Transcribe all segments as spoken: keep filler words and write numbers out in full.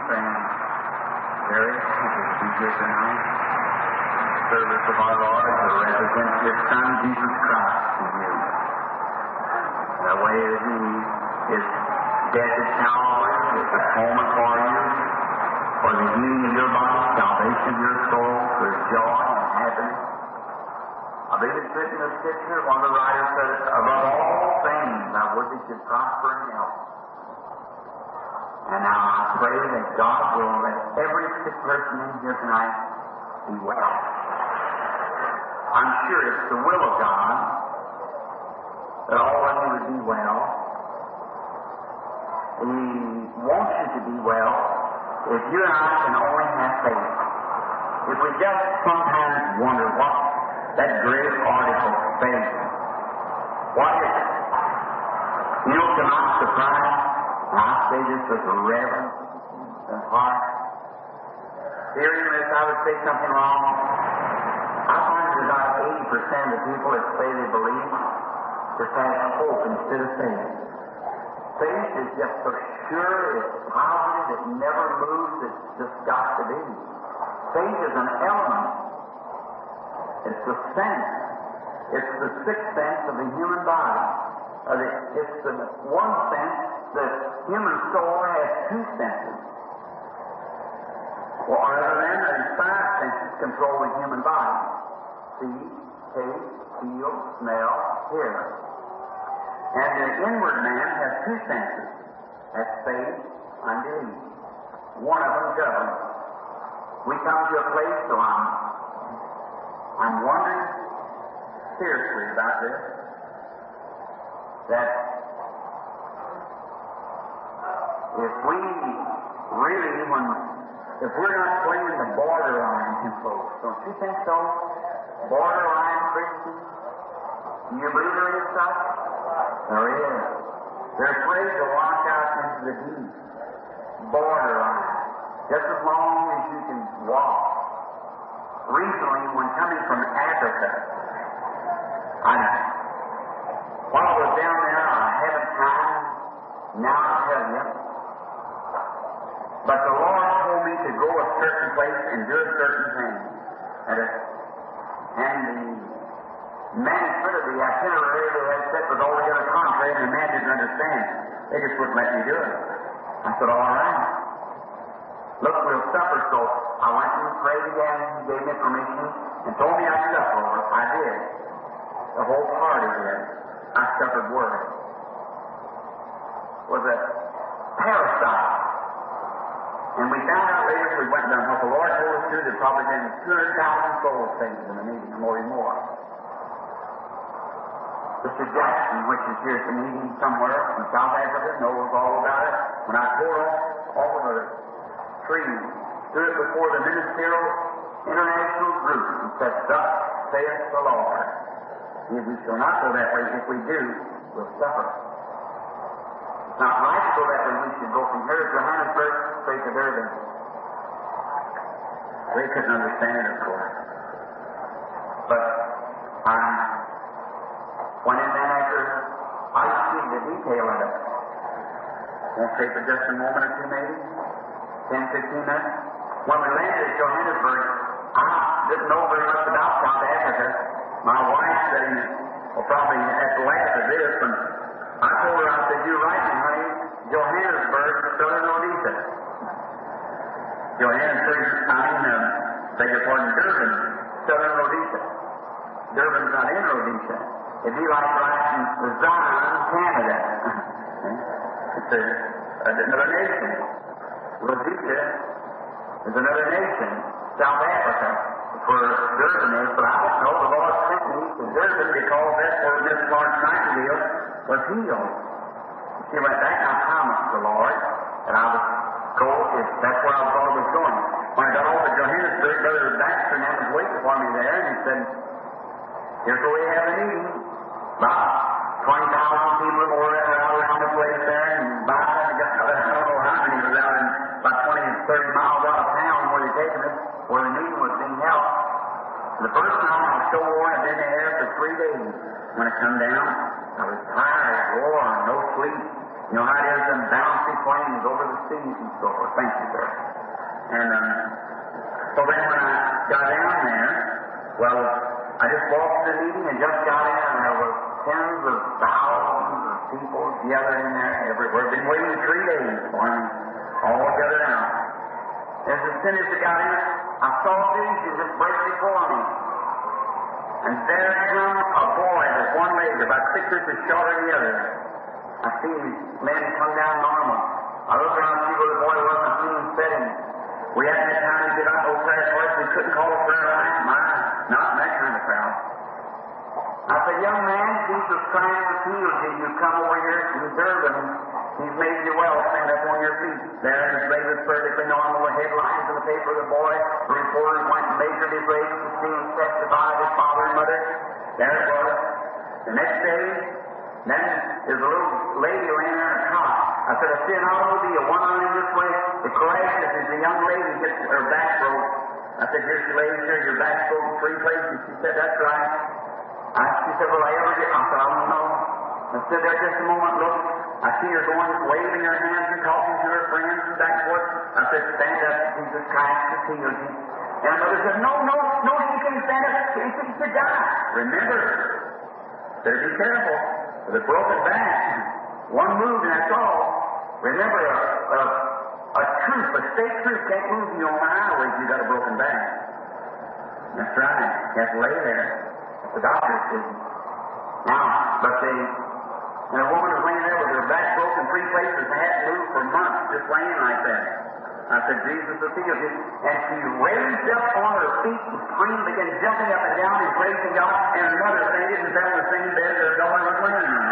and very happy to be here tonight. Service of our Lord to represent His Son, Jesus Christ, to you. The way that He is dead at Calvary, is atonement for you, for the healing of your body, salvation of your soul, for joy and happiness. I believe it's written in the Scripture, one of the writers says, above all things, I would that you prosper in health. And now I pray that God will let every sick person in here tonight be well. I'm sure it's the will of God that all of you would be well. He wants you to be well if you and I can only have faith. If we just sometimes wonder what that great article, faith, what is it? You know, to my surprise, and I say this with reverence and heart, hearing this, I would say something wrong. I find that about eighty percent of the people that say they believe just have hope instead of faith. Faith is just so sure, it's positive, it never moves, it's just got to be. Faith is an element. It's the sense. It's the sixth sense of the human body. Uh, the, it's the one sense. The human soul has two senses. Well, other than there's five senses control the human body. See, taste, feel, smell, hear. And the inward man has two senses. That's faith, unbelief. One of them governs. We come to a place, so I'm, I'm wondering seriously about this, that if we really, when, if we're not playing the borderline in folks, don't you think so? Borderline Christians? Do you believe there is such? There is. They're afraid to walk out into the deep. Borderline. Just as long as you can walk. Recently, when coming from Africa, I, while I was down there, I haven't time, now I tell you, but the Lord told me to go a certain place and do a certain thing. And, it, and the management of the itinerary they had set was altogether contrary, and the man didn't understand. They just wouldn't let me do it. I said, all right. Look, we'll suffer. So I went and prayed again. He gave me permission and told me I'd suffer over it. I did. The whole party did. I suffered worse. Was a parasite. And we found out later, as we went down, what the Lord told us to, there'd probably been two hundred thousand souls saved in the meeting, or more and more. Mister Jackson, which is here at the meeting somewhere from South Africa, knows all about it. When I tore off all of the trees, stood it before the ministerial international group and said, thus saith the Lord. If we shall not go that way, if we do, we'll suffer. It's not right to go that way. We should go from here to Johannesburg, straight to Durban. They couldn't understand it, of course. But I went in there after I see the detail of it. Won't take but just a moment or two, maybe. ten, fifteen minutes. When we landed at Johannesburg, I didn't know very much about South Africa. My wife said, well, probably at the last of this, and I told her, I said, you're right, honey, Johannesburg, Southern Rhodesia. Johannesburg, I mean, uh, beg your pardon, Durban, Southern Rhodesia. Durban's not in Rhodesia. It'd be like writing Zion, Canada. It's a, another nation. Rhodesia is another nation, South Africa, where Durban is, but I don't know. The Lord sent me to Durban because that's where Miss Florence Nightingale was healed. She went back, and I promised the Lord that I would go, if that's where I thought I was going. When I got over to Johannesburg, Brother Baxter and them was waiting for me there, and he said, here's where we have a meeting. About twenty thousand people were out around the place there, and by the time we got out, I don't know how many was out in about twenty and thirty miles out of town where they're taking us, where the meeting was being held. The first time I was so worn, I'd been there for three days. When I come down, I was tired, worn, no sleep. You know how it is, them bouncy planes over the seas and so forth. Thank you, sir. And um, so then when I got down there, well, I just walked to the meeting and just got in, and there were tens of thousands of people gathered in there everywhere. Been waiting three days for him, all gathered out. As soon as I got in, I saw vision just break before me. And there come a boy with one leg about six inches shorter than the other. I seen his men come down normal. I looked around to see where the boy was, and I seen him sitting. We hadn't had time to get out no prayer for us. We couldn't call a prayer line. My, not in that kind of crowd. I said, young man, Jesus Christ has healed you. You come over here from Durban. He's made you well. Stand up on your feet. There his leg was perfectly normal. The headlines in the paper, the boy, the reporters went and measured his legs to see him testify to his father and mother. There it was. The next day, then there's a little lady laying there in a cot. I said, I see an automobile, one running this way. It crashes as the young lady gets her back broke. I said, here she lays here, your back's broke in three places. She said, that's right. I, she said, will I ever get... I said, I don't know. I stood there just a moment, look. I see her going, waving her hands and talking to her friends and back and forth. I said, stand up, Jesus Christ has healed you. And another said, no, no, no, she can't stand up. She should, should die. Remember, better be careful. With a broken back, one move and that's all. Remember, a, a, a truth, a state truth can't move you on the highway if you got a broken back. That's right. You have to lay there. The doctors did. Now, but they, and a woman was laying there with her back broken three places and hadn't moved for months, just laying like that. I said, Jesus will heal you. And she raised up on her feet and screamed, began jumping up and down and praising God, and another fainted and fell in the same bed that her daughter was laying in.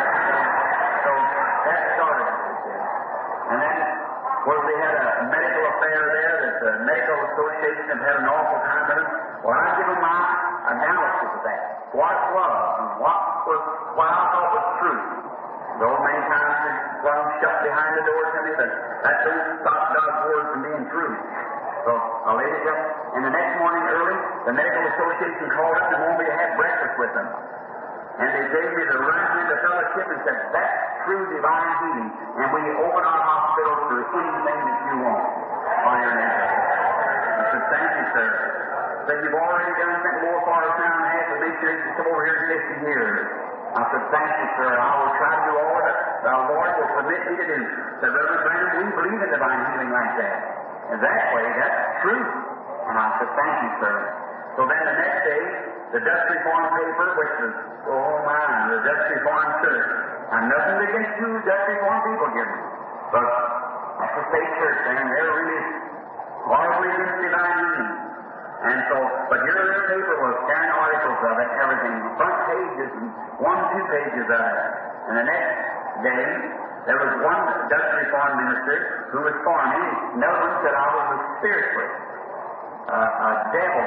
So that started. And then, well, they had a medical affair there that the Medical Association had had an awful time with it. Well, I give them my analysis of that. What it was and what was what I thought was true. Though many times it's well shut behind the door to me, but that don't stop God's word from being true. So I laid it up, and the next morning early, the Medical Association called up and wanted me to have breakfast with them. And they gave me the right hand of fellowship and said, that's true divine healing. And we open our hospitals for anything that you want while you're in it. I said, thank you, sir. I said, you've already done something more for us now and a half of missionaries to come over here in fifty years. I said, thank you, sir. I will try to do all that the Lord will permit me to do. Said, Reverend Branham, we believe in divine healing like that. And that way, that's true. And I said, thank you, sir. So then the next day, the Dutch Reformed paper, which was, oh my, the Dutch Reformed Church. I'm nothing against you Dutch Reformed people here. But that's the state church, and they're really horribly against divine healing. And so, but here their paper was carrying articles of it, everything, front pages, and one, two pages of it. And the next day, there was one Dutch Reformed minister who was for me. Another one said I was a spiritualist, uh, a devil,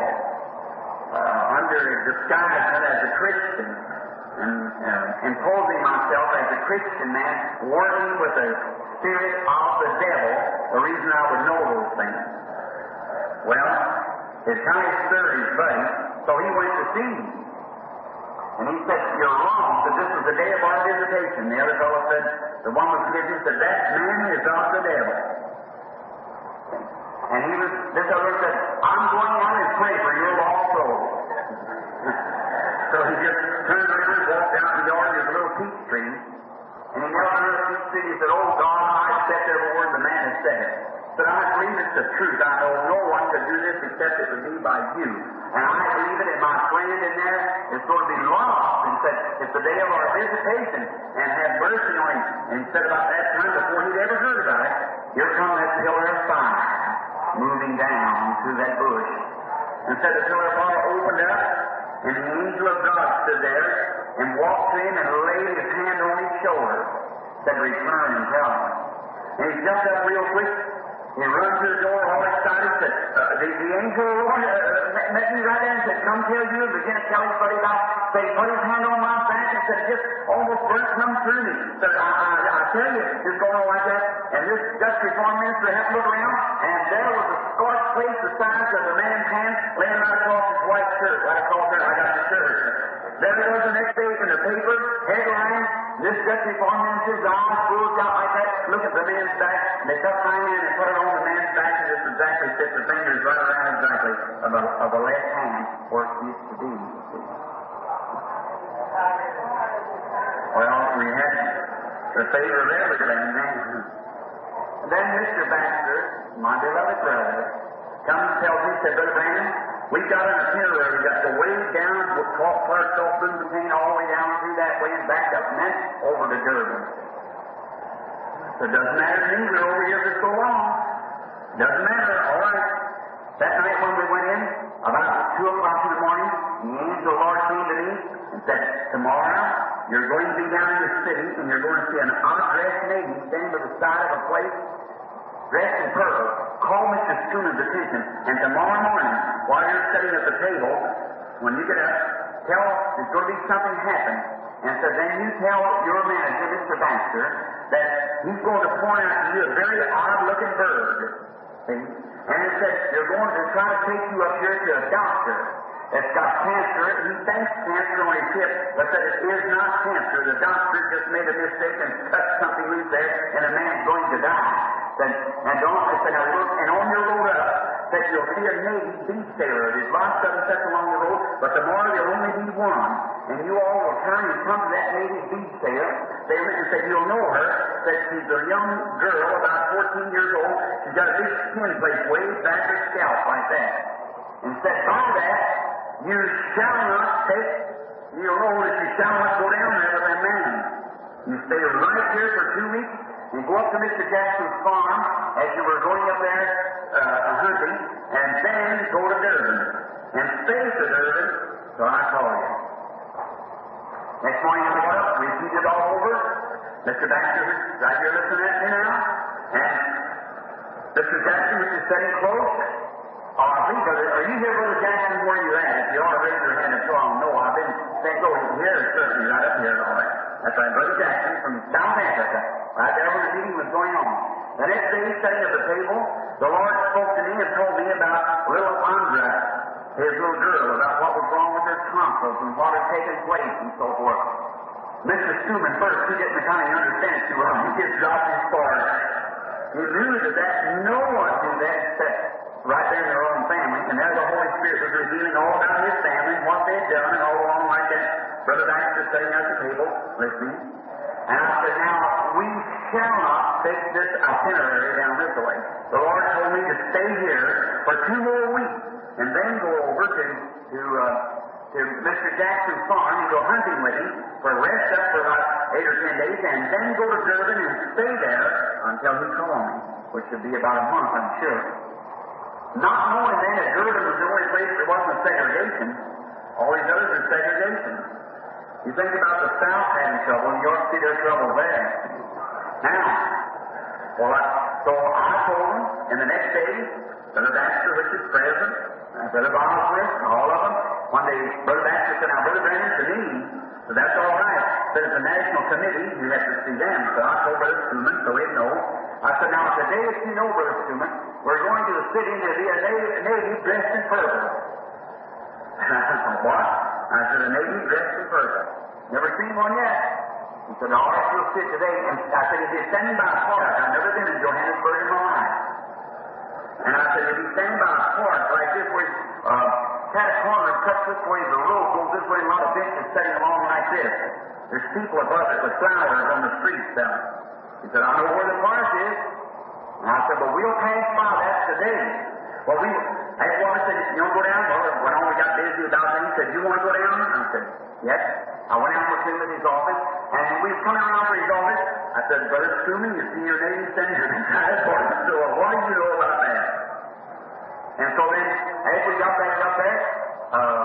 uh, under disguise as a Christian, and uh, imposing myself as a Christian man, working with the spirit of the devil, the reason I would know those things. Well, it kind of stirred his buddy, so he went to see me. And he said, you're wrong, but this is the day of our visitation. The other fellow said, the one was visiting said, that man is of the devil. And he was, this other said, I'm going out and pray for your lost soul. So he just turned around, walked out in the yard, there's a little peach tree, and he knelt under the peach tree, he said, oh God, I accept every word the man has said. But I believe it's the truth. I know no one could do this except it would be by you. And I believe it, and my friend in there is going to be lost. And said, it's the day of our visitation, and have mercy on him. And he said about that time, before he'd ever heard about it, here comes that pillar of fire moving down through that bush. And said the pillar of fire opened up, and the angel of God stood there and walked to him and laid his hand on his shoulder. Said, return and tell him. And he jumped up real quick. He ran to the door, all excited, said, uh, the, the angel Lord, uh, met me right there and said, come tell you, and began to tell his buddy about, so he put his hand on my back and said, just almost burnt come through me. Said, I, I, I tell you, it's going on like that. And this Dutch Reformed minister had to look around, and there was a scorched place the size of a man's hand laying right across his white shirt, right across there, I got the shirt. There it was the next day in the paper, headline, this Dutch Reformed minister's eyes bulged out like that, look at the man's back, and they took my hand and put it on the man's back, and it's exactly the favor of everything, man. Then Mister Baxter, my beloved brother, comes and tells me, said, Brother Branham, we've got an itinerary. We've got to go way down, we'll talk parts off Bloomington, all the way down through that way and back up, and then over to Durban. So it doesn't matter to me, we're over here for so long. Doesn't matter, all right. That night when we went in, about two o'clock in the morning, the angel of the Lord came to me and said, tomorrow you're going to be down in the city and you're going to see an odd-dressed lady standing by the side of a place dressed in purple. Call Mister Schooner's attention, and tomorrow morning, while you're sitting at the table, when you get up, tell there's going to be something happen. And so then you tell your manager, Mister Baxter, that he's going to point out to you a very odd-looking bird. See? And he said, they're going to try to take you up here to a doctor that's got cancer. He thinks cancer on his hip, but said it is not cancer. The doctor just made a mistake and cut something loose there, and a man's going to die. Said, and don't, I said, now look, and on your road up, said you'll see a Navy beef sailor. There's lots of them set along the road, but tomorrow there'll only be one. And you all will turn and come to that Navy beef sailor, sailor and say, you'll know her. Said she's a young girl, about fourteen years old. She's got a big skin place way back her scalp like that. And said, by that, you shall not take, you'll know that you shall not go down there with that man. You stay right here for two weeks and go up to Mister Jackson's farm as you were going up there uh, hunting, and then go to Durban. And stay to Durban till I call you. Next morning I got up, repeat it all over. Mister Baxter, right here listening at me now. And Mister Jackson, which is sitting close. Oh, I think, brother, are you here, Brother Jackson, where you at? If you are, raise your hand and so I'll know. I've been saying, go here, certainly, right up here, all right. That's right, Brother Jackson from South Africa, right there where the meeting was going on. The next day, sitting at the table, the Lord spoke to me and told me about little Andra, his little girl, about what was wrong with her tonsils and what had taken place and so forth. Mister Stuman first, he didn't kind of understand it too well. He just dropped his part. He knew that, that no one knew that except right there in their own family, and there the Holy Spirit was revealing all about his family and what they'd done and all along like that. Brother Baxter sitting at the table, listening. And I said, now, we shall not take this itinerary down this way. The Lord told me to stay here for two more weeks and then go over to to uh, to Mister Jackson's farm and go hunting with him for a rest up for about eight or ten days, and then go to Durban and stay there until he called me, which would be about a month, I'm sure. Not knowing then that Durban was the only place there wasn't segregation. All these others are segregation. You think about the South having trouble, and you ought to see their trouble there. Now, well, I, so I told them, and the next day, Brother Baxter, which is present, and Brother Bosworth, and all of them, one day, Brother Baxter said, now, Brother Branham, to me, so that's all right. But it's a national committee, you have to see them. So I told Brother Stuman, so he'd know. I said, now, today, if you know, Brother Stuman, we're going to the city, and there'll be a Navy dressed in purple. And I said, what? I said, a Navy dressed in purple. Never seen one yet. He said, all right, you'll see it today. And I said, if you're standing by a park, I've never been to Johannesburg in my life. And I said, if you're standing by a park like this way, uh, cat corner cuts this way, the road goes this way, a lot of benches sitting along like this. There's people above it with flowers on the streets down. He said, I know where the park is. And I said, but we'll pass by that today. Well, we, I said, you want to go down? Well, when I got busy about that, he said, you want to go down? I said, yes. I went out with him in his office, and when we was coming around for his office, I said, Brother Stuman, you see your name standing inside the park. So what do you know about that? And so then, as we got back up there, uh,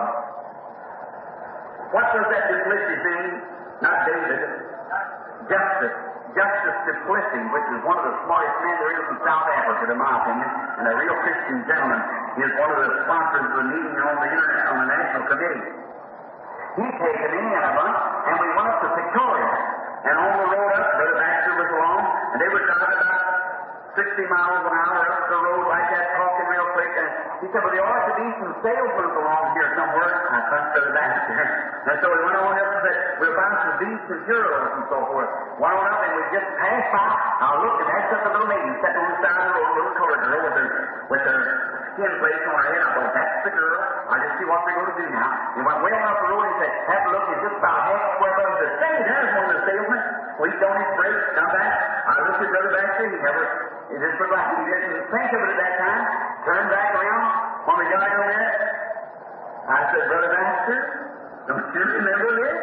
what does that Duplessis mean? Not David. Justice. Justice Duplessis, which is one of the smartest men there is in South Africa, in my opinion, and a real Christian gentleman. He is one of the sponsors of the meeting on the internet, on the National Committee. He taken me in a month, and we went up to Victoria. And on the road up, Brother Baxter was along, and they were driving about sixty miles an hour up the road like that, talking real quick. And he said, well, there ought to be some salesmen along here somewhere. I thought Brother Baxter. And so we went on up and said, we'll buy some beef and churros and so forth. Went on up, and we just passed by. I looked, and that's just a little lady sitting on the side of the road, a little colored girl with her, with her skin place on her head. I thought, that's the girl. I just see what we're going to do now. He went way on up the road and said, have a look, he's just about half square above the say, there's one of the salesmen. Squeaked on his brakes, come back. I looked at Brother Baxter. He never, it just looked like he didn't think of it at that time. Turned back around. When we got down there, I said, Brother Baxter, don't you remember this?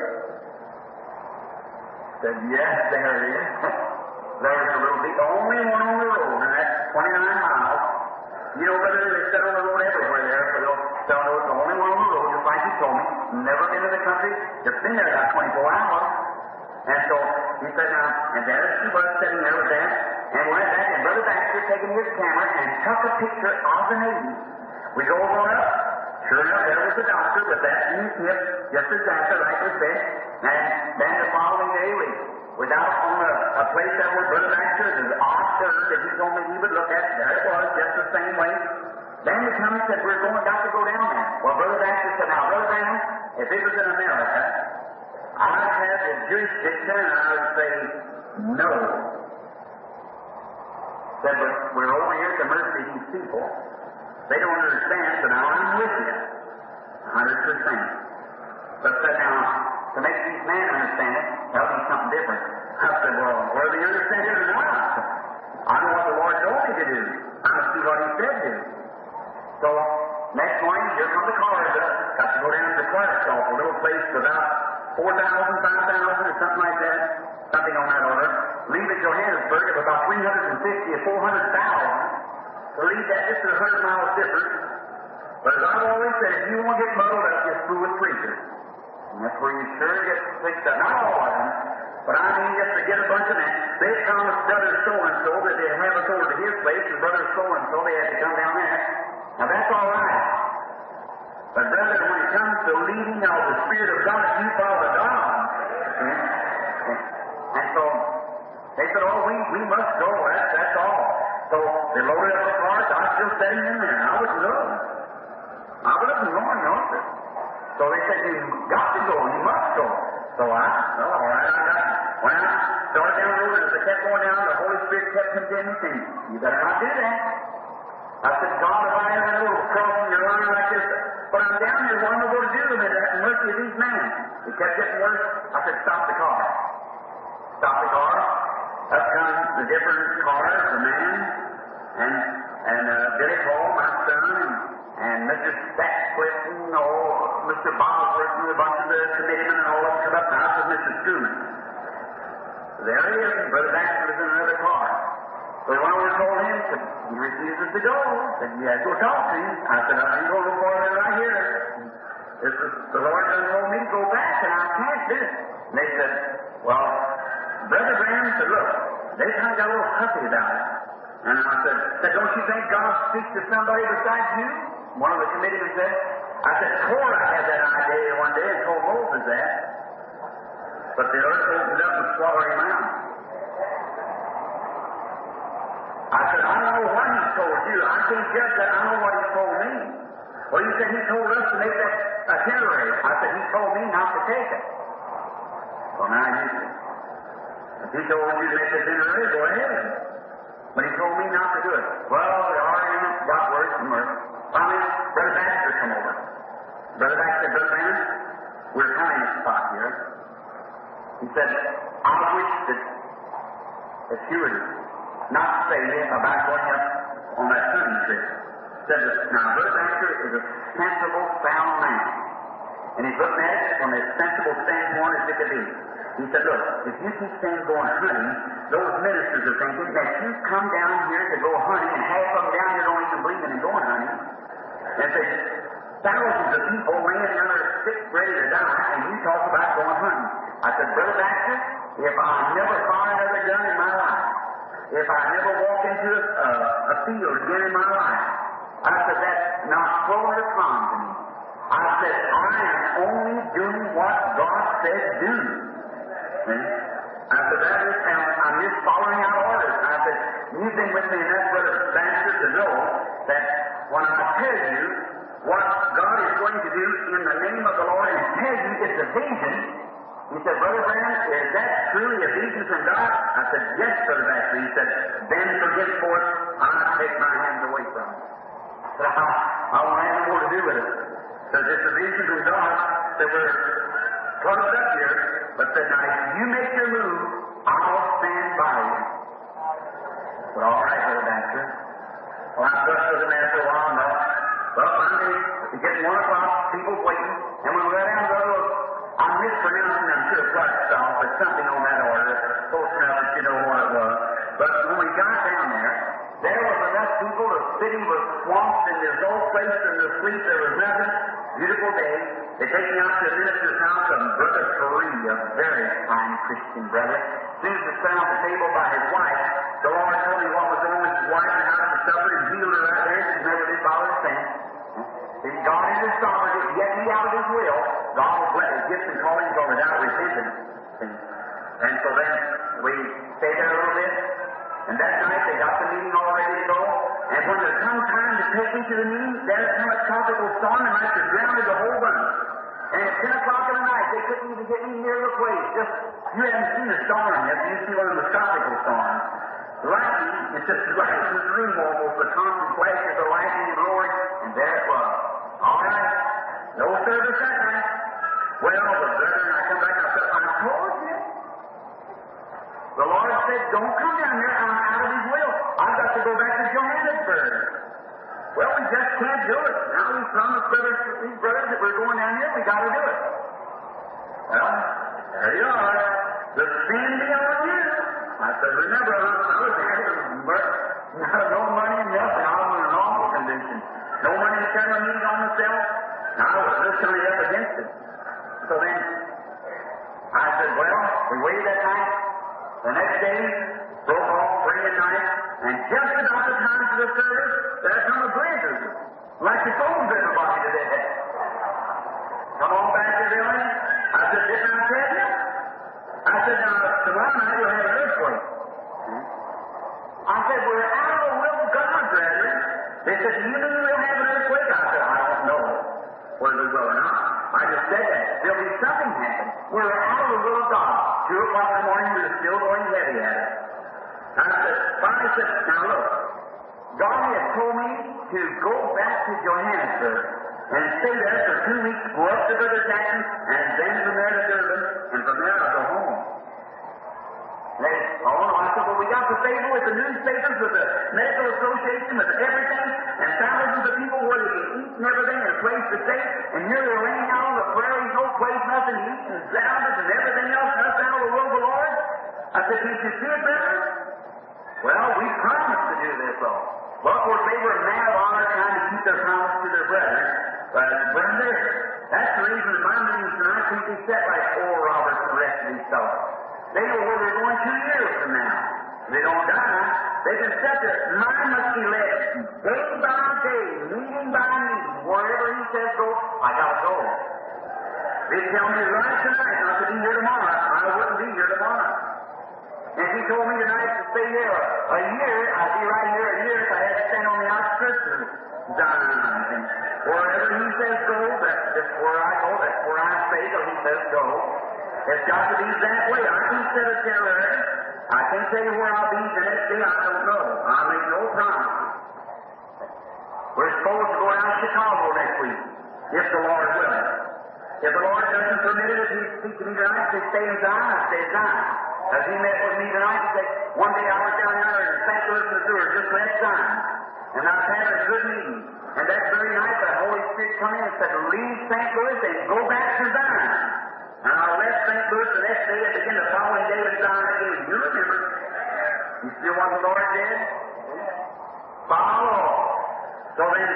He said, yes, there it is. There's a little bit, the only one on the road, and that's twenty-nine miles. You know, brother, they set on the road everywhere there, so they'll tell know it's the only one on the road, just like you told me. Never been in the country, just been there about twenty-four hours. And so he said, now, and there she was sitting there with that, and went back, and Brother Baxter taking his camera and took a picture of the Navy. We go over up, sure enough, there was the doctor with that in his hip, just exactly like we said, and then the following day we was out on a, a place that where Brother Baxter is off third that he told me he would look at. There it was, just the same way. Then we come and said, we're going, got to go down there. Well, Brother Baxter said, now, Brother Brown, if it was in America, I'd have the jurisdiction and I would say, no. Said, but we're over here at the mercy of these people. They don't understand, so now I'm with you. one hundred percent. But said, now, to make these men understand it, tell them something different. I said, well, whether you understand it or not, I know what the Lord told me to do. I'm going to see what He said to. So, next morning, here come the cars up. Got to go down to the Clarksville, a little place about four thousand, five thousand, or something like that. Something on that order. Leave at Johannesburg of about three hundred fifty or four hundred thousand. To leave that just a hundred miles different. But as I've always said, if you want to get muddled up, just fool with preachers. And that's where you sure get fixed up. Not all of them, but I mean just to get a bunch of them. They promised Brother so-and-so that they'd have us over to his place, and Brother so-and-so, they had to come down there. Now that's all right. But brother, when it comes to leading of the Spirit of God, you follow God. And so, they said, oh, we, we must go, that's, that's all. So, they loaded up the cars, I was still sitting in there, I wasn't going. I wasn't going, no, sir. So they said, you've got to go, you must go. So I, oh, all right, I got it. When I started down the road, as I kept going down, the Holy Spirit kept condemning me. You better not do that. I said, God, if I ever know crossing your line like this, but I'm down here, what am I going to do with that mercy of these men? It kept getting worse. I said, stop the car. Stop the car. Up come the different cars, the man, and and uh, Billy Cole, my son, and, and Mister Stackcliffe, and oh, Mister Bosworth, and a bunch of the committeemen, and all of them come up, and I said, Mister Truman. There he is, and Brother Baxter was in another car. So when I told him, said, he refuses to go. Said, you have to go talk to him. I said, I'm going to go farther right here. This is, the Lord done told me to go back, and I can't do it. And they said, well, Brother Graham said, look, they kind of got a little huffy about it. And I said, said, don't you think God speaks to somebody besides you? One of the committeemen said. I said, Korah had that idea one day and told Moses that. But the earth opened up and swallowed him out. I said, I don't know what he told you. I can't judge that. I know what he told me. Well, you said he told us to make that itinerary. I said, he told me not to take it. Well, now you see. If he told you to make the itinerary, go ahead. But he told me not to do it. Well, the argument got worse and worse. Finally, Brother Baxter come over. Brother Baxter, Brother Brandon, we're counting a spot here. He said, I wish that, that you would not say about going up on that hunting trip. Said that, now, Brother Baxter is a sensible, sound man. And he's looking at it from a sensible standpoint as it could be. He said, look, if you keep saying going hunting, those ministers are thinking that you come down here to go hunting, and half of them down here don't even believe in going hunting. And say, thousands of people laying down there sick, ready to die, and you talk about going hunting. I said, Brother Baxter, if I never fire another gun in my life, if I never walk into a, uh, a field again in my life, I said, that's not pro or con to me. I said, I am only doing what God said do. See? I said, that is, and I'm just following out orders. I said, you've been with me enough, Brother Baxter, to know that when I tell you what God is going to do in the name of the Lord and tell you it's a vision, he said, Brother Brown, is that truly a vision from God? I said, yes, Brother Baxter. He said, then from henceforth, I'll take my hands away from it. I said, I, I won't have more to do with it. Because it's a vision from God that we're close up here. But said, now, if you make your move, I'll stand by you. But all right, little Baxter. Well, I brushed with him after a while, no. Well, finally, it's getting one o'clock, people's waiting, and when we got down to the road, I'm mispronouncing, I'm sure Clark South, but something on that order, close enough that you know what it was. But when we got down there, there was enough people, the city was swamped, and there's no place in the sleep, there was nothing. Beautiful day. They take me out to the minister's house of Brother Faree, a very fine Christian brother. As soon as he sat on the table by his wife, the Lord told me what was wrong with his wife and how she suffered and healed her right there. She's never been bothered since. See, God in His sovereignty, yet He out of His will, God will bless His gifts and callings over without repentance. See? And so then we stayed there a little bit, and that night they got the meeting all ready to go. And when there come time to take me to the meeting, there's come a tropical storm and like to grounded the whole bunch. And at ten o'clock in the night, they couldn't even get me near the place. Just, you haven't seen a storm yet. You see one of the tropical storms. Lightning, it's just right in the room almost, the constant flashes of lightning and roaring, and there it was. All right, no service that night. Well, the brethren, I come back and I said, I told you. The Lord said, don't come down here. I'm out of His will. I've got to go back to Johannesburg. Well, we just can't do it. Now we promised brothers, these brothers that we're going down here, we got to do it. Well, there you are. The sin be on you. I said, remember, I was there, but no money, nothing. I was in an awful condition. No money to carry a meeting on myself. Now I was just coming up against it. So then, I said, well, we waited that night. The next day, broke off three at night, and just about the time for the service, there come a blizzard, like the phones everybody today. Come on back to the building. I said, didn't I tell you? I said, now, tomorrow night you'll have an earthquake. I said, we're out of the will of God, brethren. They said, do you mean we'll have an earthquake? I said, I don't know whether we will or not. I just said that. There'll be something happen. We're out of the will of God. Two o'clock in the morning, we were still going heavy at it. I said, finally said, now look, God had told me to go back to Johannesburg and stay there for two weeks, go up to Brother Jackson, and then from there to Durban, and from there I'll go home. They, oh no, I said, well, we got the favor with the newspapers, with the medical association, with everything, and thousands of people where they can eat and everything, and a place to stay, and here they're laying out on the prairies, no place, nothing to eat, and grounded, and everything else, nothing out of the will of the Lord. I said, can't you see it, brother? Well, we promised to do this, though. Well, of course, they were a man of honor trying to keep their promise to their brethren, but bring there. That's the reason that my meetings tonight can't be set like old Roberts and the rest of these fellows. They know where they're going two years from now. If they don't die, they can set their mine must be led day by day, meeting by meeting. Wherever He says go, I gotta go. They tell me right tonight not to be here tomorrow. I wouldn't be here tomorrow. And He told me tonight to stay here a year. I'd be right here a year if I had to stand on the outskirts of Zion. And wherever He says go, that's, that's where I go. That's where I stay till He says go. It's got to be that way. I can't set a temporary. I can't tell you where I'll be the next day. I don't know. I'll make no promise. We're supposed to go down to Chicago next week, if the Lord will. If the Lord doesn't permit it, if He speaks to me tonight, say stay in Zion, I stay in Zion. As He met with me tonight, He said, one day I was down there in Saint Louis, Missouri, just last Zion, and I was having a good meeting. And that very night, the Holy Spirit come in and said, leave Saint Louis and go back to Zion. And I left Saint Louis the next day and began the following day in Zion again. You remember? You see what the Lord did? Follow. So then,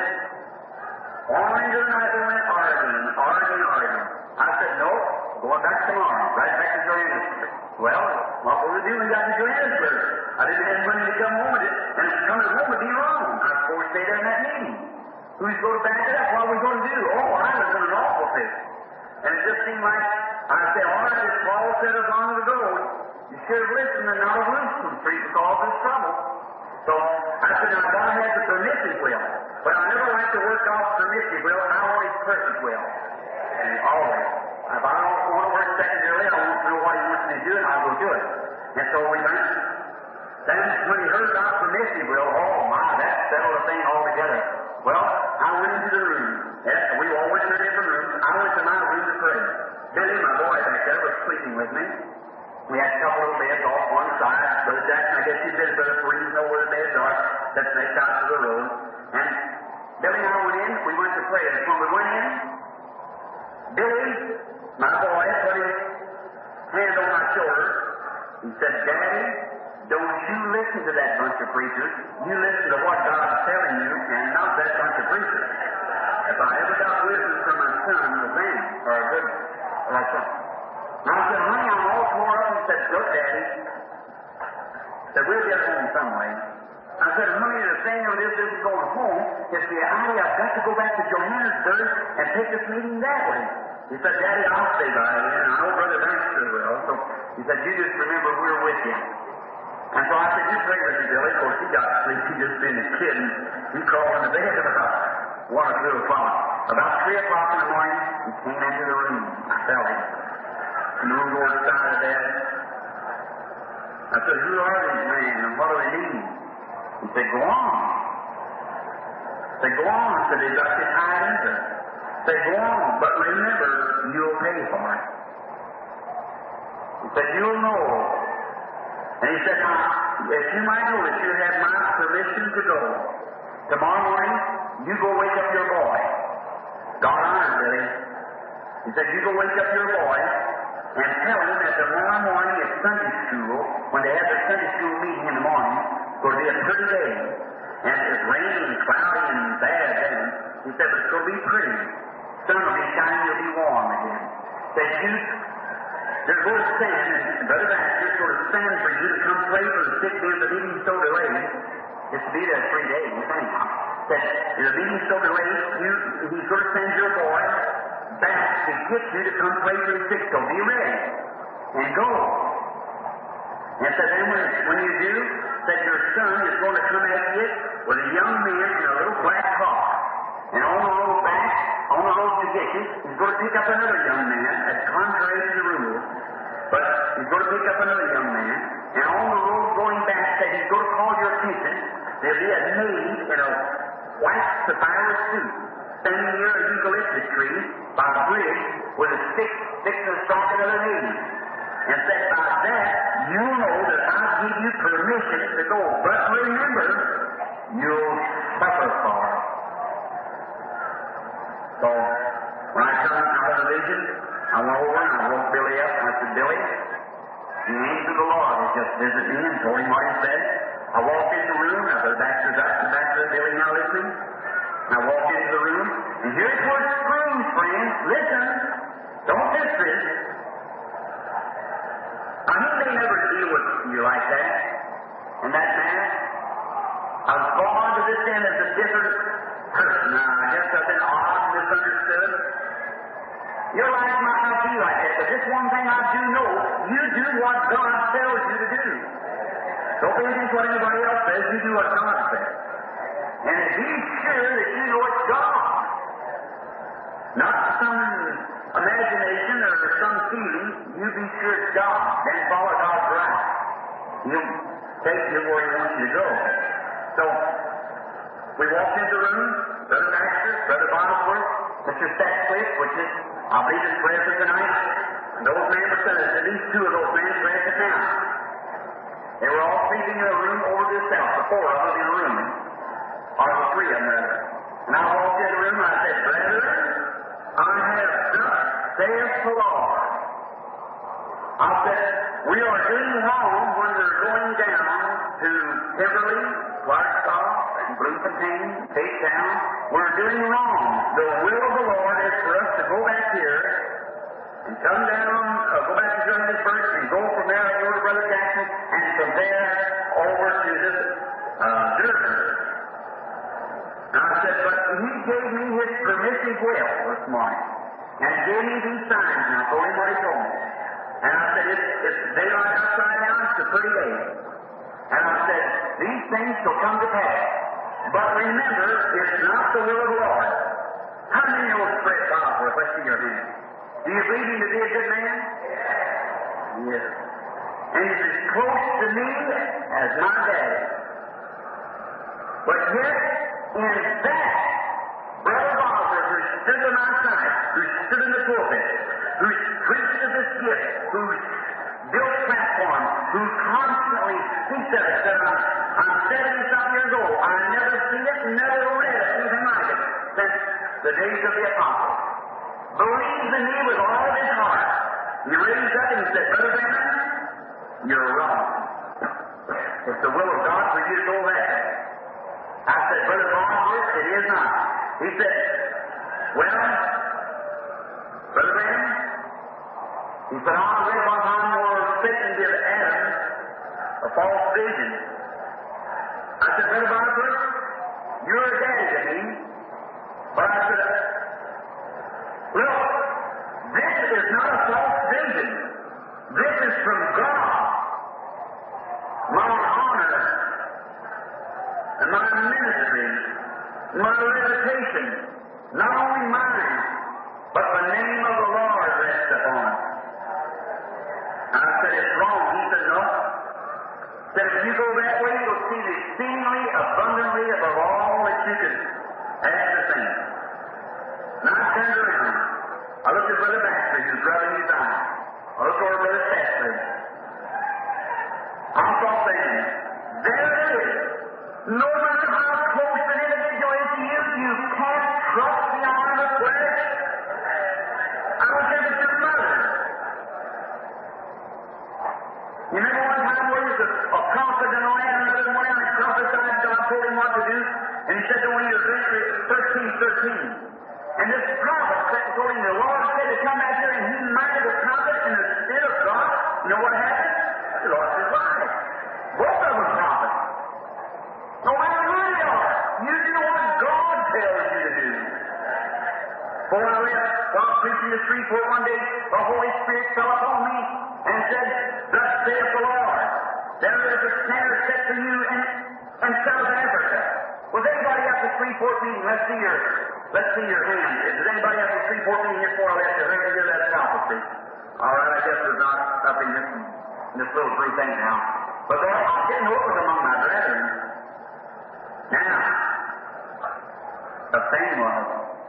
on into the night we went arguing, arguing, arguing. I said, nope, going back tomorrow, right back to Johannesburg. Well, what will we do when we got to Johannesburg? I didn't have money to come home with it, and coming home would be wrong. I was supposed to stay there in that meeting. Who's going to back it up? What are we going to do? Oh, I was in an awful fix. And it just seemed like, I said, all right, if Paul said as long as it goes, you should have listened and not have listened for you to cause this trouble. So I said, now God has a permissive will. But I never like to work off permissive will. I want His perfect will. And always. If I don't want to work secondarily, I want to know what He wants me to do, and I'll go do it. And so we went. Then when He heard about permissive will, oh my, that settled the thing altogether. Well, I went into the room. Yes, we all went to different rooms. I went to my room to pray. Billy, my boy back there, was sleeping with me. We had a couple little beds off one side. Brother Jackson, I guess you did it, Brother, for you know where the beds are. That's next out to the road. And Billy and I went in. We went to pray. And when we went in, Billy, my boy, put his hand on my shoulder. He said, Daddy, don't you listen to that bunch of preachers. You listen to what God's telling you and not that bunch of preachers. If I ever got wisdom from my son, it was them, or a good, like that. And I said, honey, I'm all tore up. He said, look, Daddy. I said, we'll get home some way. I said, honey, the thing of this isn't going home. It's the idea I've got to go back to Johannesburg and take this meeting that way. He said, Daddy, I'll stay by you, and I know Brother Baxter will. So he said, you just remember we're with you. And so I said, you pray with me, Billy. Of course, he got to sleep. He just been a kid. He crawled in the bed about one or two o'clock. About three o'clock in the morning, he came into the room. I felt him. And the room door started there. I said, who are these men and what do they need? He said, go on. I said, go on. I said, they got you tied into it. I said, go on, but remember, you'll pay for it. He said, you'll know. And he said, now, if you might know that you have my permission to go, tomorrow morning, you go wake up your boy. God honored Billy. He said, you go wake up your boy and tell him that tomorrow morning at Sunday school, when they have their Sunday school meeting in the morning, it's going to be a pretty day. And it's raining and cloudy and bad then. He said, but it's going to be pretty. Sun will be shining, you'll be warm again. He said, you, they're going to stand, and Brother Baxter's going to stand for you to come pray for the sick man, the meeting so delayed. It's to be there three days, anyhow. That the meeting's so delayed, you, he's going to send your boy back to get you to come pray for the sick. So be ready and go. And said, then when, when you do, said your son is going to come at you with a young man in a little black car. And on the road back, on the road to get you, he's going to pick up another young man, that's contrary to the rule. But he's going to pick up another young man. And on the road going back, said he's going to call your attention. There'll be a maid in a white sapphire suit standing near a eucalyptus tree by a bridge with a stick sticking to stalking of the maid. And said, by that, you know that I'll give you permission to go. But remember, you'll suffer for it. So, when I come out of the vision, I went over and I woke Billy up and I said, Billy, the angel of the Lord has just visited me and told him what he said. I walked into the room, I said, Baxter's up, and Baxter, Billy, now listening. And I walked into the room, and here's where it screams, friends. Listen, don't miss this. Now, he may never deal with you like that, in that manner. I was born to this end as a different person. Now, I guess I've been odd and misunderstood. Your life might not be like that, but this one thing I do know, you do what God tells you to do. Don't pay attention to what anybody else says, you do what God says. And be sure that you know it's God. Not some imagination or some feeling, you be sure it's God. Then follow God's right. He'll take you where He wants you to go. So, we walked into the room, Brother Baxter, Brother Bosworth, Mister Sutcliffe, which is, I believe, is present tonight. And those men were sent, at least two of those men present now. They were all sleeping in a room over to the south, the four of them in a room, or the three of them rather. And I walked in the room and I said, Brethren, I have thus saith the Lord. I said, we are doing wrong when we're going down to Timberley, Flagstaff, and Bloemfontein, Cape Town. We're doing wrong. The will of the Lord is for us to go back here and come down, uh, go back to Johannesburg, and go from there over to Brother Jackson, and from there over to this uh, Durban. And I said, but he gave me his permissive will this morning, and gave me these signs, and I told him what he told me. And I said, it's, it's daylight outside now, it's a pretty day. And I said, these things shall come to pass. But remember, it's not the will of the Lord. How many know Fred Bosworth? Let's see your hand. Do you believe him to be a good man? Yes. Yes. And he's as close to me as my daddy. But yet, in that, Brother Bosworth, who stood on my side, who stood in the pulpit, who preached of this gift, who built who constantly speaks of it, said, I'm, I'm seventy-something years old. I never seen it, never read it, anything like it, since the days of the apostles. Believes in me with all his heart. He raised up and he said, Brother Branham, you're wrong. It's the will of God for you to go there. I said, Brother Barnes, it is not. He said, well, Brother Branham, he said, I read about how more Satan give Adam a false vision. I said, Brother Barnes, you're a daddy to me. But I said, look, this is not a false vision. This is from God. My honor and my ministry, my reputation, not only mine, but the name of the Lord rests upon it. I said, it's wrong. He said, no. He said, if you go that way, you'll see exceedingly abundantly above all that you can ask to think. And I turned around. I looked at Brother Baxter, who's rubbing his eyes. I looked over at Brother Sexton. I thought then, there it is. No matter how close an individual is to you, you can't trust the eye of the flesh. I was just at your mother. You remember one time where there was a, a prophet in the land, another one, and the prophesied, God told him what to do, and he said, don't eat your drink, thirteen, thirteen. And this prophet told him, the Lord said to come back here, and he minded the prophet in the spirit of God. You know what happened? He lost his life. Both of them prophets. No matter who they are, you do what God tells you to do. Before I left, while preaching the street for one day, the Holy Spirit fell upon me and said, thus saith the Lord, there is a snare set for you in, in South Africa. Was anybody at the Freeport meeting? Let's see your, let's see your hand. Is anybody at the Freeport meeting here before I left? Is there hear that prophecy? All right, I guess there's not up in this, in this little group anyhow. But there, I didn't know it was among my brethren. Now, the thing was,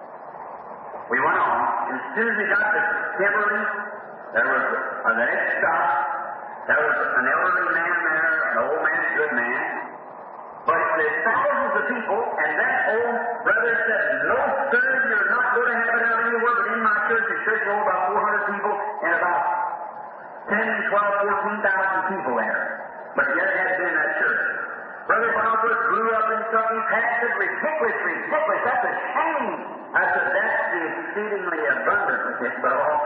we went on, and as soon as we got to Kimberly, there was a, the next stop, there was an elderly man there, an old man, a good man. But there's thousands of people, and that old brother said, no, sir, you're not going to have it out anywhere but in my church. The church will about four hundred people and about ten, twelve, fourteen thousand people there. But yet it had been in that church. Brother Bowser grew up in something, pastored ridiculous, ridiculous. That's a shame. I said, that's the exceedingly abundant with but all.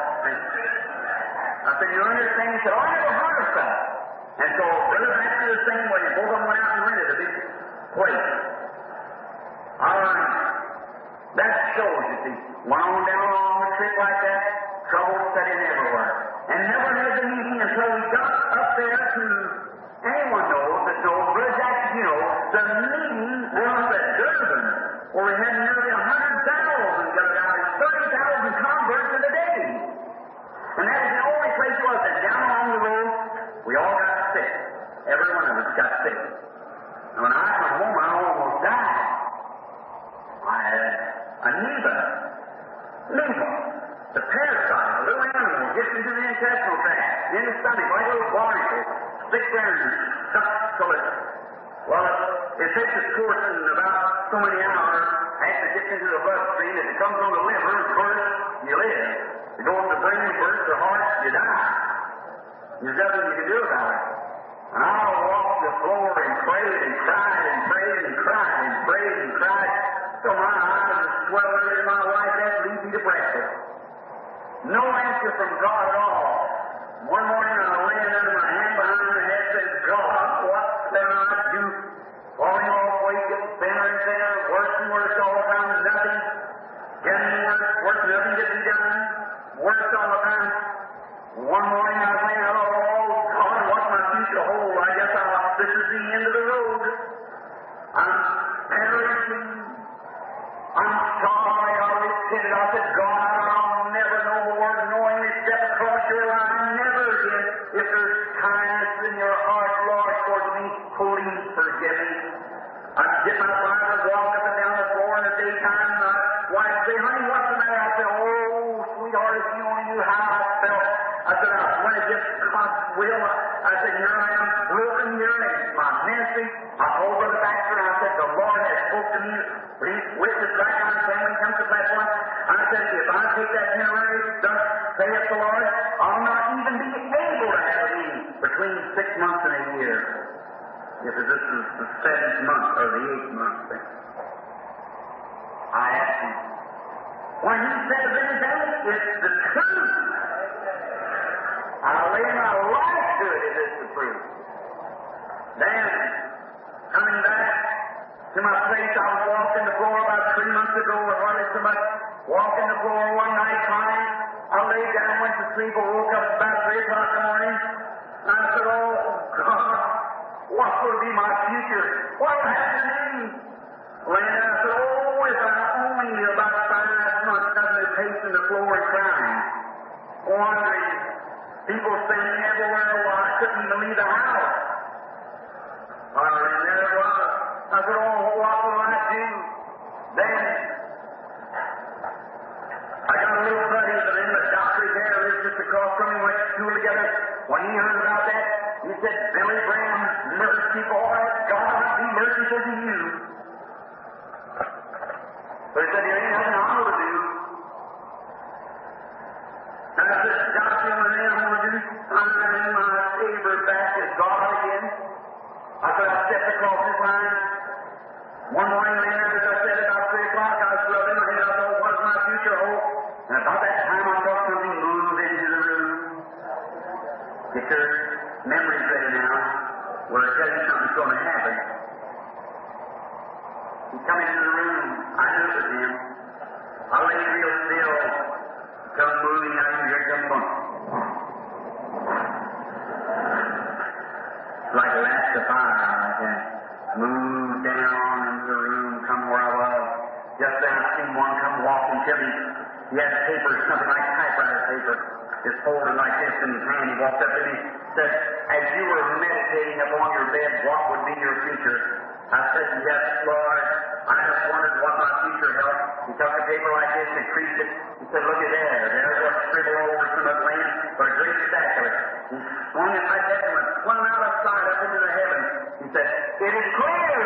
I said, you understand? He said, oh, I never heard of that. And so Brother Baxter the same way, and both of them went out and rented a big place. All right. That shows, you see, went on down along the trip like that, trouble set in everywhere. And never had the meeting until we got up there to, anyone knows that knows, Brother Jackson, you know, the meeting was at Durban, where we had nearly a hundred thousand got out and thirty thousand converts in a day. And that was the only place it was. And down along the road, we all got sick. Every one of us got sick. And when I come home, I almost died. I had amoeba. Amoeba. The parasite, a little animal, gets into the intestinal tract, in the stomach, like a little barnacle, sticks there and stuck so it, well, it takes its course in about so many hours, after it gets into the bloodstream, if it comes on the liver, first, you live. If it goes on the brain, first, the heart, you die. There's nothing you can do about it. And I walked the floor and prayed and cried and prayed and cried and prayed and cried till my eyes were swelling and my wife had to leave me to breakfast. No answer from God at all. One morning I laying under my hand behind my head and said, God, what can I do? Falling off weight, getting thinner and thinner, worse and worse all the time, nothing. Getting worse, worse, nothing to be done. Worse all the time. One morning I was saying, oh, God, what's my future hold? I guess I'll, this is the end of the road. I'm perishing. I'm sorry. I repented. I said, God, I'll never know the word knowingly step across your line. Never again. If there's kindness in your heart, Lord, towards me, please forgive me. I'd get my Bible and walk up and down the floor in the daytime, and my wife would say, honey, what's the matter? I said, oh, sweetheart, if you only knew how I felt. I said, I want to get God's will. I said, here I spoke to me, he witnessed right now and when he comes to the platform, I said, if I take that temporary, thus saith the Lord, I'll not even be able to have a meeting between six months and a year. If this is the seventh month or the eighth month, then I asked him, when he says anything, it's the truth. I'll lay my life to it if it's the truth. Then, coming back to my place, I was walking the floor about three months ago, or hardly so much, walking the floor one night time. I laid down, went to sleep, I woke up about three o'clock in the morning, and I said, oh, God, what will be my future? What will happen to me? Laying down, I said, oh, if I only knew about five months, nothing but pacing the floor and crying, wondering, people standing everywhere, well, I couldn't even leave the house. Uh, and there it was. I said, oh, what will I do? Then, I got a little buddy, the name of Doctor Dare, lives just across from me, went to school together. When he heard about that, he said, Billy Graham, mercy boy, God be merciful to you. So he said, there ain't nothing I'm going to do. And I said, Doctor, what am I going to do? I'm in my favor back as God again. I said, I stepped across this line. One morning, later, as I said, about three o'clock, I was rubbing my head. I thought, what is my future hope? And about that time, I saw something move into the room. Get your memories ready now. We're telling you something's going to happen. He come into the room. I knew it was him. I lay real still. Come moving out and here comes one. Like a latch of fire, like that. Moved down into the room, come where I was. Just then I seen one come walking to me. He had paper, something like typewriter paper, just folded like this in his hand. He walked up to me, said, as you were meditating upon your bed, what would be your future? I said, yes, Lord. I just wondered what my future held. He took a paper like this and creased it. He said, look at there. There's what's scribbled over some of the land, but a great stack of it. He swung it like that and went flung out of sight up into the heavens. He said, it is clear.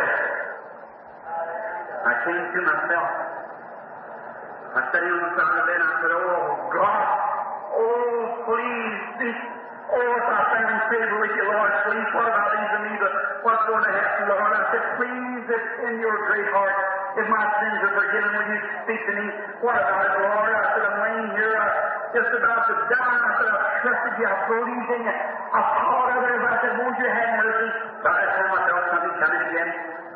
I came to myself. I sat on the side of the bed and I said, oh, God, oh, please, this, oh, if I found favor with you, Lord, please, what about these and me, but what's going to happen, Lord? I said, please, if in your great heart, if my sins are forgiven, will you speak to me? What about it, Lord? I said, I'm laying here, I'm just about to die. I said, I've trusted you, I've believed in you, I've called others. I said, won't you have mercy? By that time, I felt something coming again.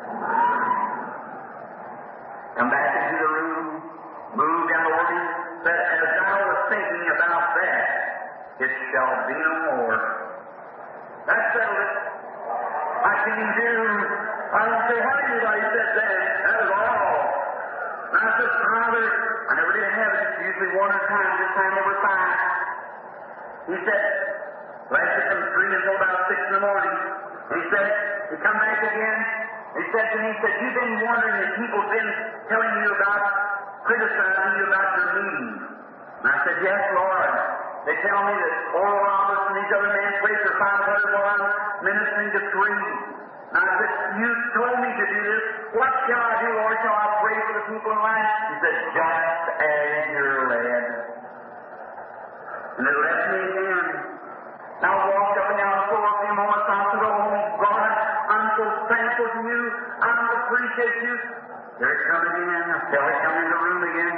Come back into the room, moved out over me, said, as I was thinking about that, it shall be no more. That settled it. I came to, I didn't say how anybody said that. That was all. And I said, Father, I never did have it. It's usually one at a time. This time over five. He said, lasted from three until about six in the morning. And he said, he come back again. He said to me, he said, you've been wondering if people have been telling you about, criticizing you about your meetings. And I said, yes, Lord. They tell me that Oral Roberts and these other men pray for five hundred while I'm ministering to three. And I said, you told me to do this. What shall I do, Lord? Shall I pray for the people in line? He said, just as you're led. And it left me again. And I walked up and down the floor a few moments. I said, oh, God, I'm so thankful to you. I appreciate you. There it comes again. I felt it coming in the room again.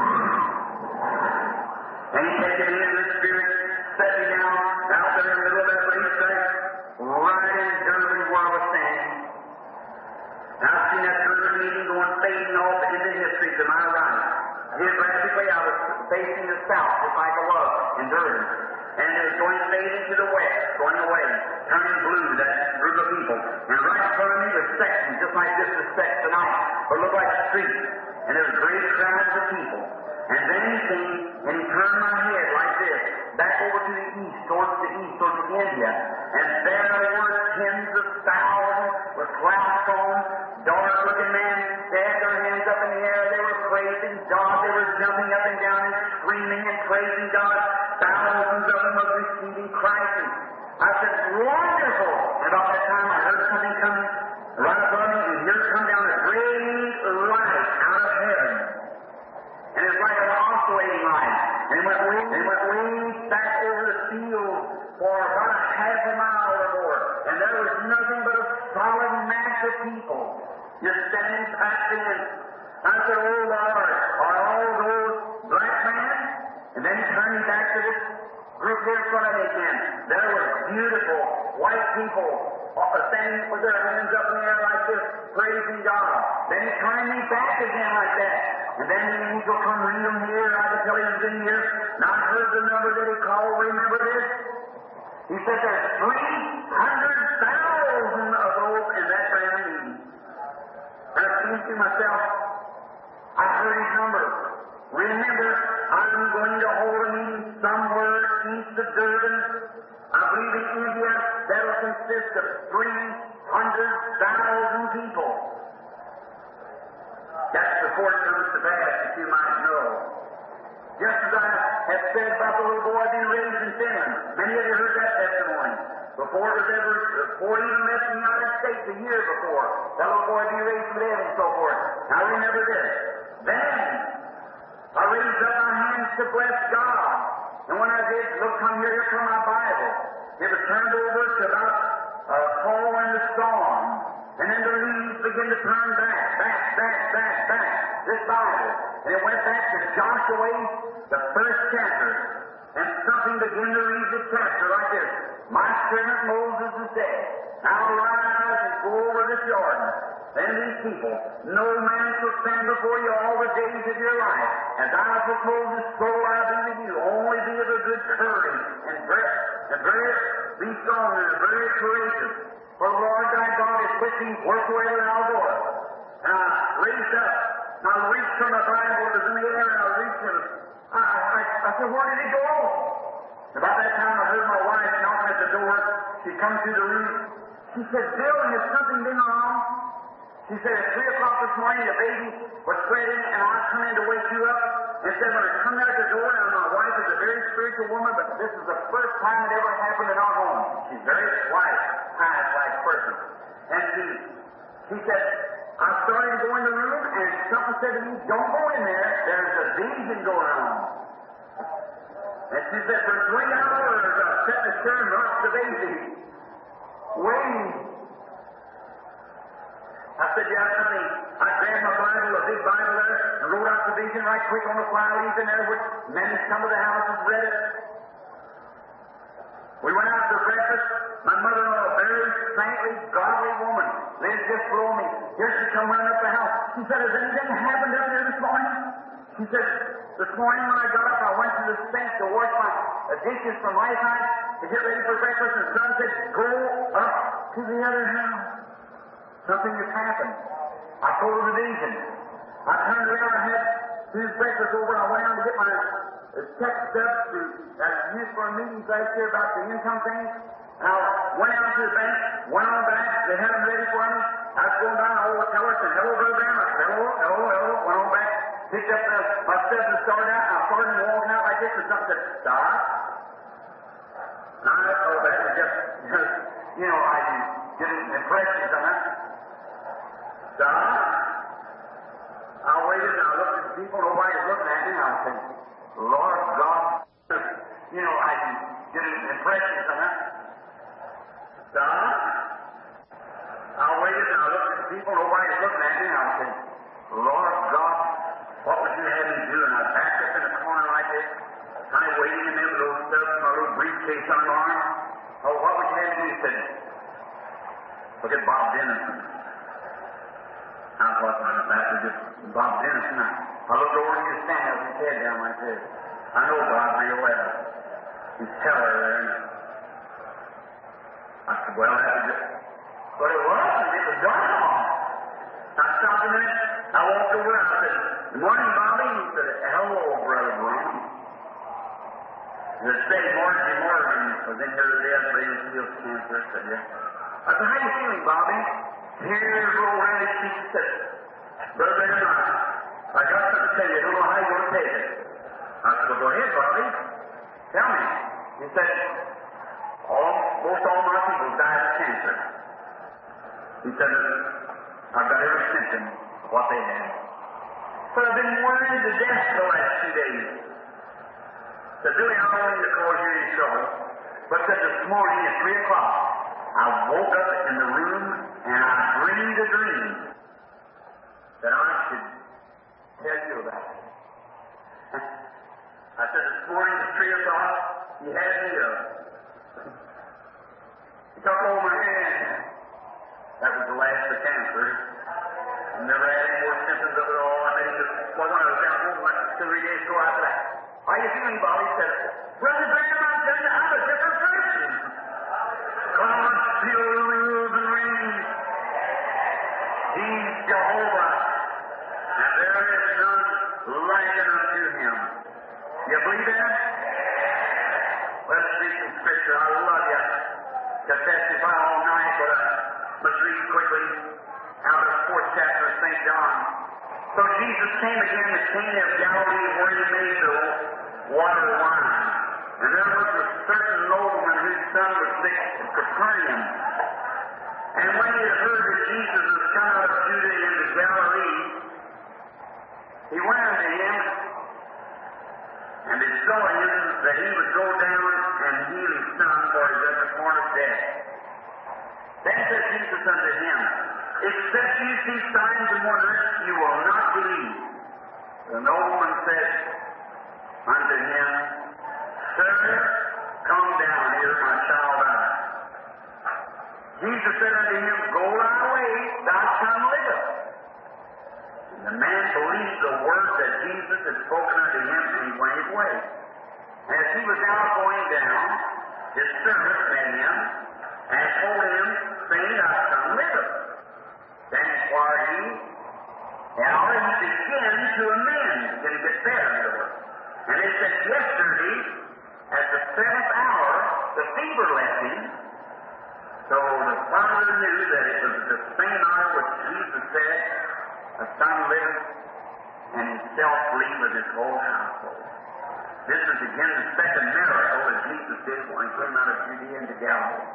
And he taken me into the Spirit, set me down out there in the middle of that racetrack, right in Durban where I was standing. And I've seen that Durban meeting going fading off into history to my right. Geographically, I was facing the south, just like I was in Durban. And it was going fading to the west, going away, turning blue, that group of people. And right in front of me was sections, just like this is set tonight, or looked like a street. And there was great crowds of people. And then he came and he turned my head like this, back over to the east, towards the east, towards India. And there were tens of thousands with clouds on, dark-looking men. They had their hands up in the air. They were praising God. They were jumping up and down and screaming and praising God. Thousands of them were receiving Christ. And I said, wonderful! And about that time I heard something coming right above me, and here come down a great You're standing practicing, and I said, oh Lord, are all those black men? And then he turned me back to this group here in front of me again. There were beautiful white people standing with their hands up in the air like this, praising God. Then he turned me back again like that. And then the angel come read them here, I could tell he was in here. Now I heard the number that he called, remember this? He said there's three hundred thousand of those in that prayer meeting. And I think to myself, I heard his number. Remember, I'm going to hold a meeting somewhere east of Durban. I believe in India that will consist of three hundred thousand people. That's before it comes to pass, that you might know. Just as I have said about the little boy being raised in Finland. Many of you heard that testimony. Before it was ever, before it even left the United States a year before, that little boy being raised from the dead and so forth. Now remember this. Then I raised up my hands to bless God. And when I did, look, come here from my Bible. It was turned over to about uh, Paul and the storm. And then the leaves began to turn back, back, back, back, back. This Bible. And it went back to Joshua, the first chapter. And something began to read this chapter like this. My servant Moses is dead. Now arise and go over this Jordan. Then these people, no man shall stand before you all the days of your life. As I have with Moses, so I be with you. Only be of a good courage and breath. And very, be strong and very courageous. For the Lord thy God is with thee, wheresoever thou goest. And I raised up, and I reached from the Bible, it was in the air, and I reached it. I, I, I said, where did it go? About that time I heard my wife knocking at the door. She come through the room. She said, Bill, has something been wrong? She said, at three o'clock this morning, the baby was spreading, and I come in to wake you up. And said, when I come out the door, and my wife is a very spiritual woman, but this is the first time it ever happened in our home. She's very quiet, pious-like person. And she, she said, I started to go in the room, and something said to me, don't go in there. There's a vision going on. And she said, for three hours, I sat in the chair and rocked the baby, waiting. I said, yeah, honey. I grabbed my Bible, a big Bible there, and wrote out the vision right quick on the fly leaf in there, which many come to the house and read it. We went out for breakfast. My mother-in-law, a very saintly, godly woman, lives just below me. Here she come running up the house. She said, has anything happened up there this morning? She said, this morning when I got up, I went to the sink to wash my uh, dishes from last night to get ready for breakfast, and son said, go up to the other house. Something has happened. I told her the vision. I turned around, I had his breakfast over, I went out to get my uh, check stuff to uh, use for a meeting last year about the income thing. And I went out to the bank, went on back, they had them ready for me. I was going down, oh, tell her, said, hello, Brother Brown. I said, hello, hello, hello, went on back, picked up the, my stuff and started out, and I started walking out like this, and something said, stop. And I thought that was just, just, you know, I didn't impressions on that. Stop. I waited and I looked at the people, nobody was looking at me, and I said, Lord God, you know, I can get impressions on that. Stop. I waited and I looked at the people, nobody was looking at me, and I said, Lord God, what would you have me do? And I backed up in the corner like this, kind of waiting in them little stuff, my little briefcase on my arm. Oh, what would you have me do? He said, look at Bob Dennison. I thought that was just Bob Dennison. I looked over and he was standing with his head down like this. I know Bob real well. He's teller there. I said, well, that was just what it was, and it was gone. I stopped a minute. I walked over and I said, good morning, Bobby. He said, hello, Brother Brown. The state Margie Morgan was in here today after Braden Fields cancer. I said, yeah. I said, how you feeling, Bobby? Here's little Randy Sheets said, Brother Brown, I, I got something to tell you. I don't know how you want to take it. I said, well, go ahead, Bobby. Tell me. He said, almost all my people died of cancer. He said, I've got every symptom of what they had. So I've been worried to death the last two days. Said, Billy, I don't want to cause you any trouble. But said, this morning at three o'clock, I woke up in the room and I dreamed a dream. that I should tell you about it. I said, this morning at three o'clock, he had me up. He took hold of my hand. That was the last of cancer. I never had any more symptoms of it all. I made it, well, when I was down home, like two, three days ago, I said, how you feeling, Bob? He said, Brother Graham, I'm telling you, I'm a different person. God still rules and reigns. He's Jehovah, and there is none like unto him. You believe that? Let's read some scripture. I love you to testify all night, but I must read quickly out of the fourth chapter of Saint John. So Jesus came again to Cana of Galilee, where he made the water wine. And there was a certain nobleman whose son was sick at Capernaum. And when he had heard that Jesus was come out of Judah into Galilee, he went unto him, and besought him that he would go down and heal his son, for he was at the point of death. Then said Jesus unto him, except you see signs and wonders, you will not believe. The nobleman said unto him, Sir, come down here, my child died. Jesus said unto him, Go thy way, thy son liveth. And the man believed the word that Jesus had spoken unto him, and he went his way. And as he was now going down, his servant met him, and told him, saying, Thy son liveth. Then inquired he, how he began to amend, did he get better? And he said, yesterday, at the seventh hour, the fever left him. So the father knew that it was the same hour which Jesus said, a son liveth, and himself believeth his whole household. This is again the second miracle that Jesus did when he came out of Judea into Galilee.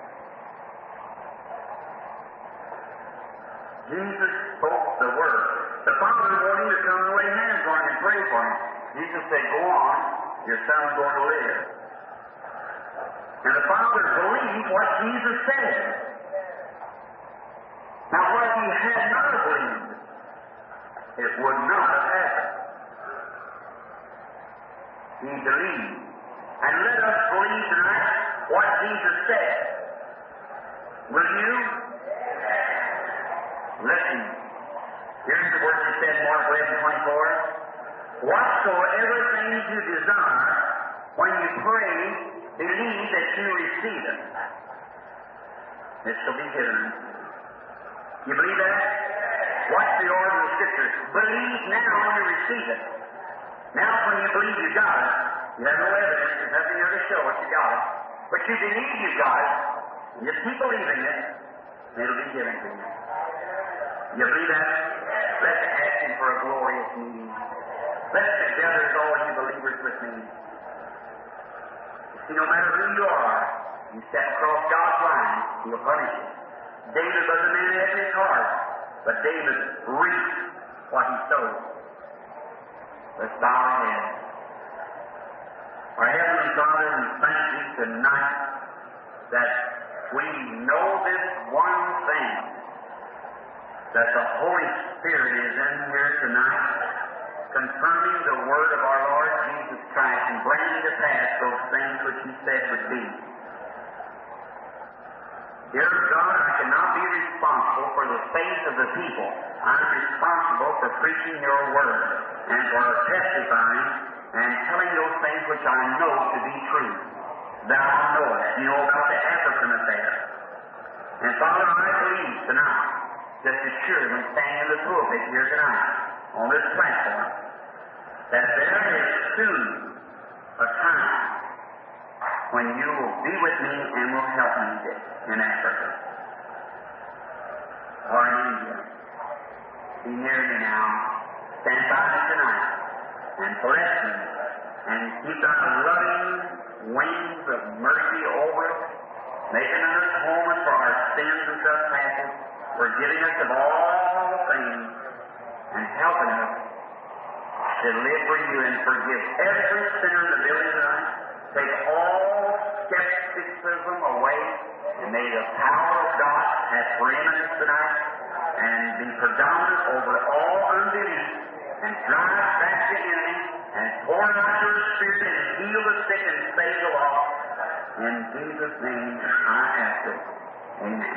Jesus spoke the word. The father wanted him to come and lay hands on him and pray for him. Jesus said, Go on, your son's going to live. And the father believed what Jesus said. Now, what if he had not believed? It would not have happened. He believed. And let us believe tonight what Jesus said. Will you? Listen. Here's the word he said in Mark eleven twenty-four. Whatsoever things you desire, when you pray, believe that you receive it. It shall be given. You believe that? Watch the order of the Scriptures. Believe now when you receive it. Now when you believe you got it, you have no evidence, there's nothing here to show what you got it. But you believe you got it, and you keep believing it, and it'll be given to you. You believe that? Let's ask him for a glorious meeting. Let's together as all you believers with me. See, no matter who you are, you step across God's line, he'll punish you. David was a man after his heart, but David reaped what he sowed. Let's bow our heads. Our Heavenly Father, we thank you tonight that we know this one thing, that the Holy Spirit is in here tonight, confirming the word of our Lord Jesus Christ and bringing to pass those things which he said would be. Dear God, I cannot be responsible for the faith of the people. I'm responsible for preaching your word and for testifying and telling those things which I know to be true. Thou knowest. You know about the African affair. And Father, I believe tonight, just as sure when standing in the pulpit here tonight, on this platform, that there is soon a time when you will be with me and will help me in Africa or in India. Be near me now. Stand by me tonight and bless me and keep thy loving wings of mercy over us, making us atonement for our sins and trespasses, forgiving us of all things, and helping us to live for you and forgive every sinner in the building tonight. Take all skepticism away, and may the power of God have preeminence tonight, and be predominant over all unbelief, and drive back the enemy, and pour out your Spirit, and heal the sick, and save the lost. In Jesus' name I ask it. Amen.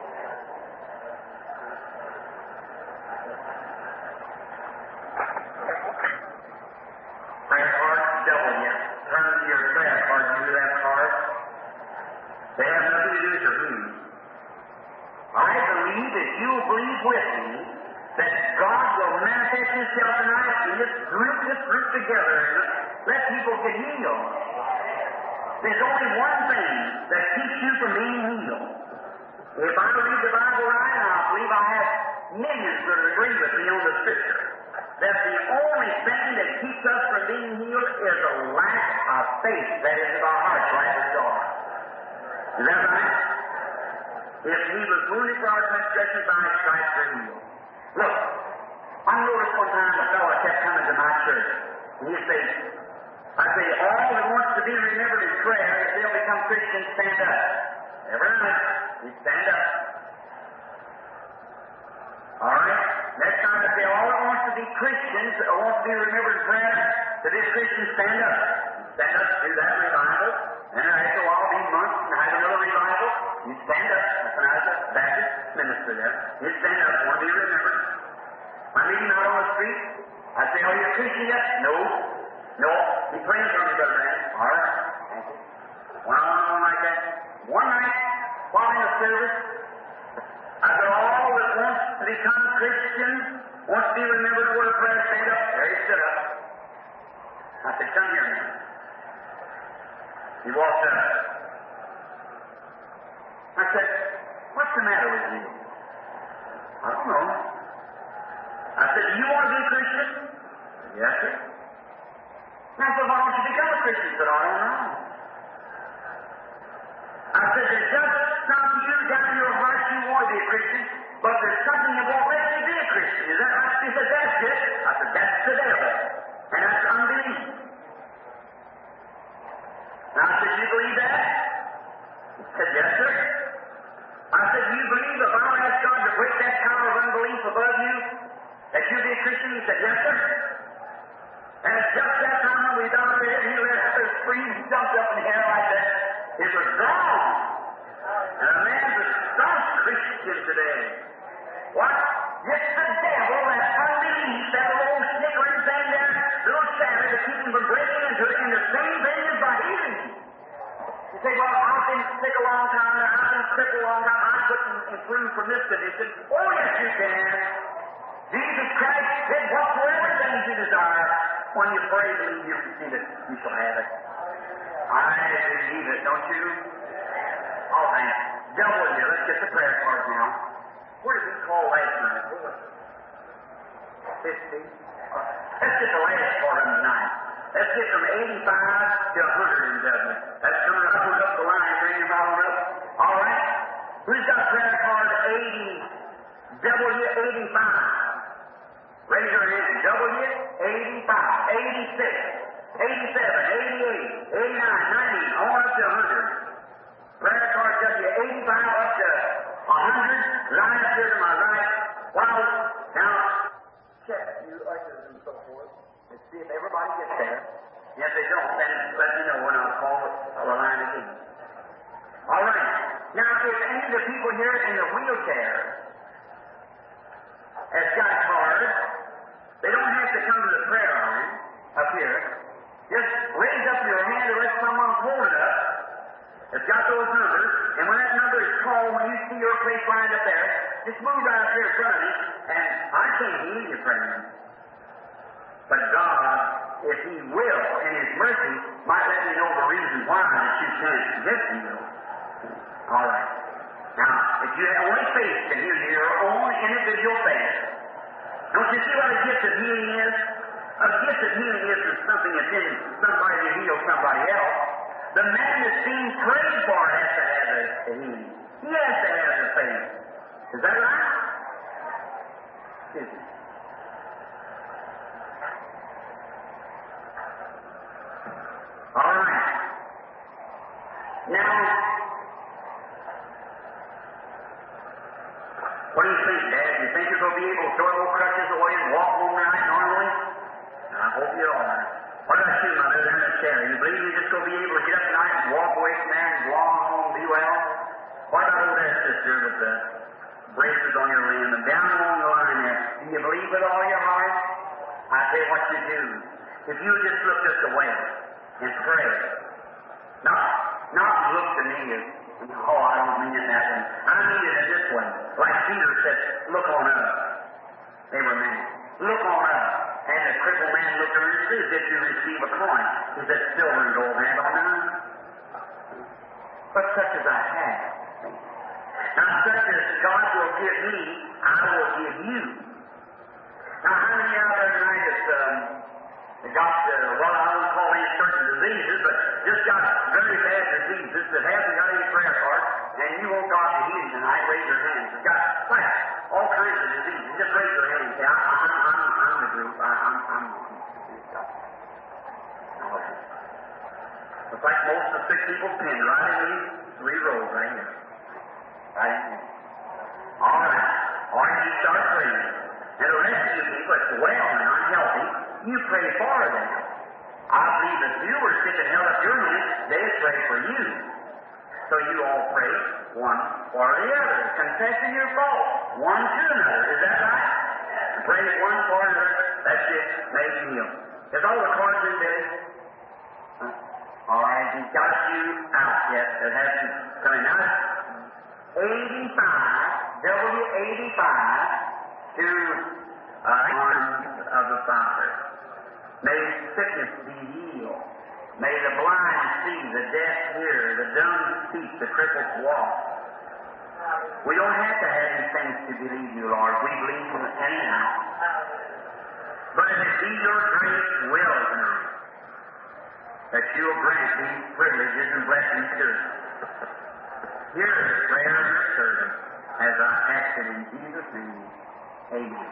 Prayer card, W. Turn to your prayer card to that card. They have nothing to do with your food. I believe that you will believe with me that God will manifest Himself tonight in this group, this group together, and let people get healed. There's only one thing that keeps you from being healed. If I read the Bible right, and I believe I have millions that agree with me on the Scripture, that the only thing that keeps us from being healed is a lack of faith that is in our hearts, like the dog. Is that right? If He was wounded for our transgressions, by His stripes we're healed. Look, I noticed one time a fellow kept coming to my church, and he'd say, I say, all that wants to be remembered in prayer, if they'll become Christians, stand up. Every night, he'd stand up. All right? Next time I say, all that wants to be Christians, or wants to be remembered in prayer, that is Christians, stand up. Stand up, do that revival, and after a while, be months, and have another revival. You stand up. That's when I was a Baptist minister there. You stand up, want to be remembered. I'm meeting out on the street. I say, are you a Christian yet? No. No. Be praying for me, Brother Man. All right. Thank you. Went on and on like that. One night, while in the service, I said, all that wants to become Christians, wants to be remembered for a prayer, stand up. There he stood up. I said, come here, man. He walked up. I said, what's the matter with you? I don't know. I said, do you want to be a Christian? Yes, sir. And I said, why don't you become a Christian? He said, I don't know. I said, there's just something you down in your heart you want to be a Christian, but there's something that won't let you be a Christian. Is that right? He said, that's it. I said, that's the devil. And that's unbelief. And I said, you believe that? He said, yes, sir. I said, do you believe if I'll ask God to break that power of unbelief above you, that you'll be a Christian? He said, yes, sir. And it's just that time when we got there, he let out this scream, jumped up in the air like that. It was gone. And a man's a staunch Christian today. What? It's the devil, that unbelief, that old snickering thing there, little shadow to keep him from breaking into it, and the same thing is by healing. You say, well, I've been sick a long time, or I've been crippled a long time, I couldn't improve from this condition. Oh, yes, you can. Jesus Christ said, whatsoever things you desire, when you pray, believe you receive it, you shall have it. I believe it, don't you? All right. Double here. Let's get the prayer card now. Where did we call last night? What was it? Fifty. Let's get the last part of the night. Let's get from eighty-five to a hundred in Dublin. That's coming up and up the line, bring them all up. All right. Who's got prayer card eighty? W eighty-five. Raise your hand. W eighty-five, eighty-six, eighty-seven, eighty-eight, eighty-nine, ninety, on up to a hundred. Prayer card W eighty-five up to a hundred. Line up here to my right. Wow. Now, check you ushers and so forth. Let's see if everybody gets there. If they don't, then let me know when I'll call the line again. All right. Now, if any of the people here in the wheelchair has got cards, they don't have to come to the prayer line up here. Just raise up your hand and let someone hold it up. It's got those numbers, and when that number is called, when you see your place lined up there, just move right up here in front of me, and I can't hear you praying. But God, if He will, in His mercy, might let me know the reason why that you can't get healed. All right. Now, if you have only faith to heal your own individual faith, don't you see what a gift of healing is? A gift of healing isn't something that's in somebody to heal somebody else. The man that's being prayed for has to have a healing. He has to have the faith. Is that right? Excuse me. All right. Now, what do you think, Dad? Do you think be able to throw those crutches away and walk home tonight normally? I hope you are. What about you, Mother, there in the chair? You believe you're just going to be able to get up tonight and walk away from there and go on home and be well? What about over there, sister, with the braces on your limb and down along the line there? Do you believe with all your heart? I tell you what you do. If you just look just away and pray, not, not look to me as, oh, I don't mean it that way. I mean it in this way. Like Peter said, look on up. They were men. Look on up. And the crippled man looked around and said, if you receive a coin, he said, silver and gold hand on none. But such as I have. Now, such as God will give me, I will give you. Now, how many out there tonight has um, got, uh, well, I won't call any certain diseases, but just got very bad diseases that haven't got any prayer card, and you want God to heal you tonight? Raise your hands. You've got like, all kinds of diseases. Just raise your hand and say, I'm, I'm, I'm, I'm the group. I, I'm, I'm. It's like most of the sick people's pinned right in these three rows right here. Right in here. All right. All right, you start praying. And the rest of you people that's well and unhealthy, you pray for them. I believe if you were sick and held up your hands, they'd pray for you. So you all pray one for the other. Confessing your fault one to another. Is that right? Pray one for another. That's it. Make you heal. Is all the cards in there? Huh? All right. He's got you out yet. That hasn't come out. eighty-five, W eighty-five to uh, arms of the Father. May sickness be healed. May the blind see, the deaf hear, the dumb speak, the crippled walk. We don't have to have these things to believe you, Lord. We believe them anyhow. But if it be your great will tonight, that you'll grant these privileges and blessings to us. Hear the prayer of your servant as I ask it in Jesus' name. Amen.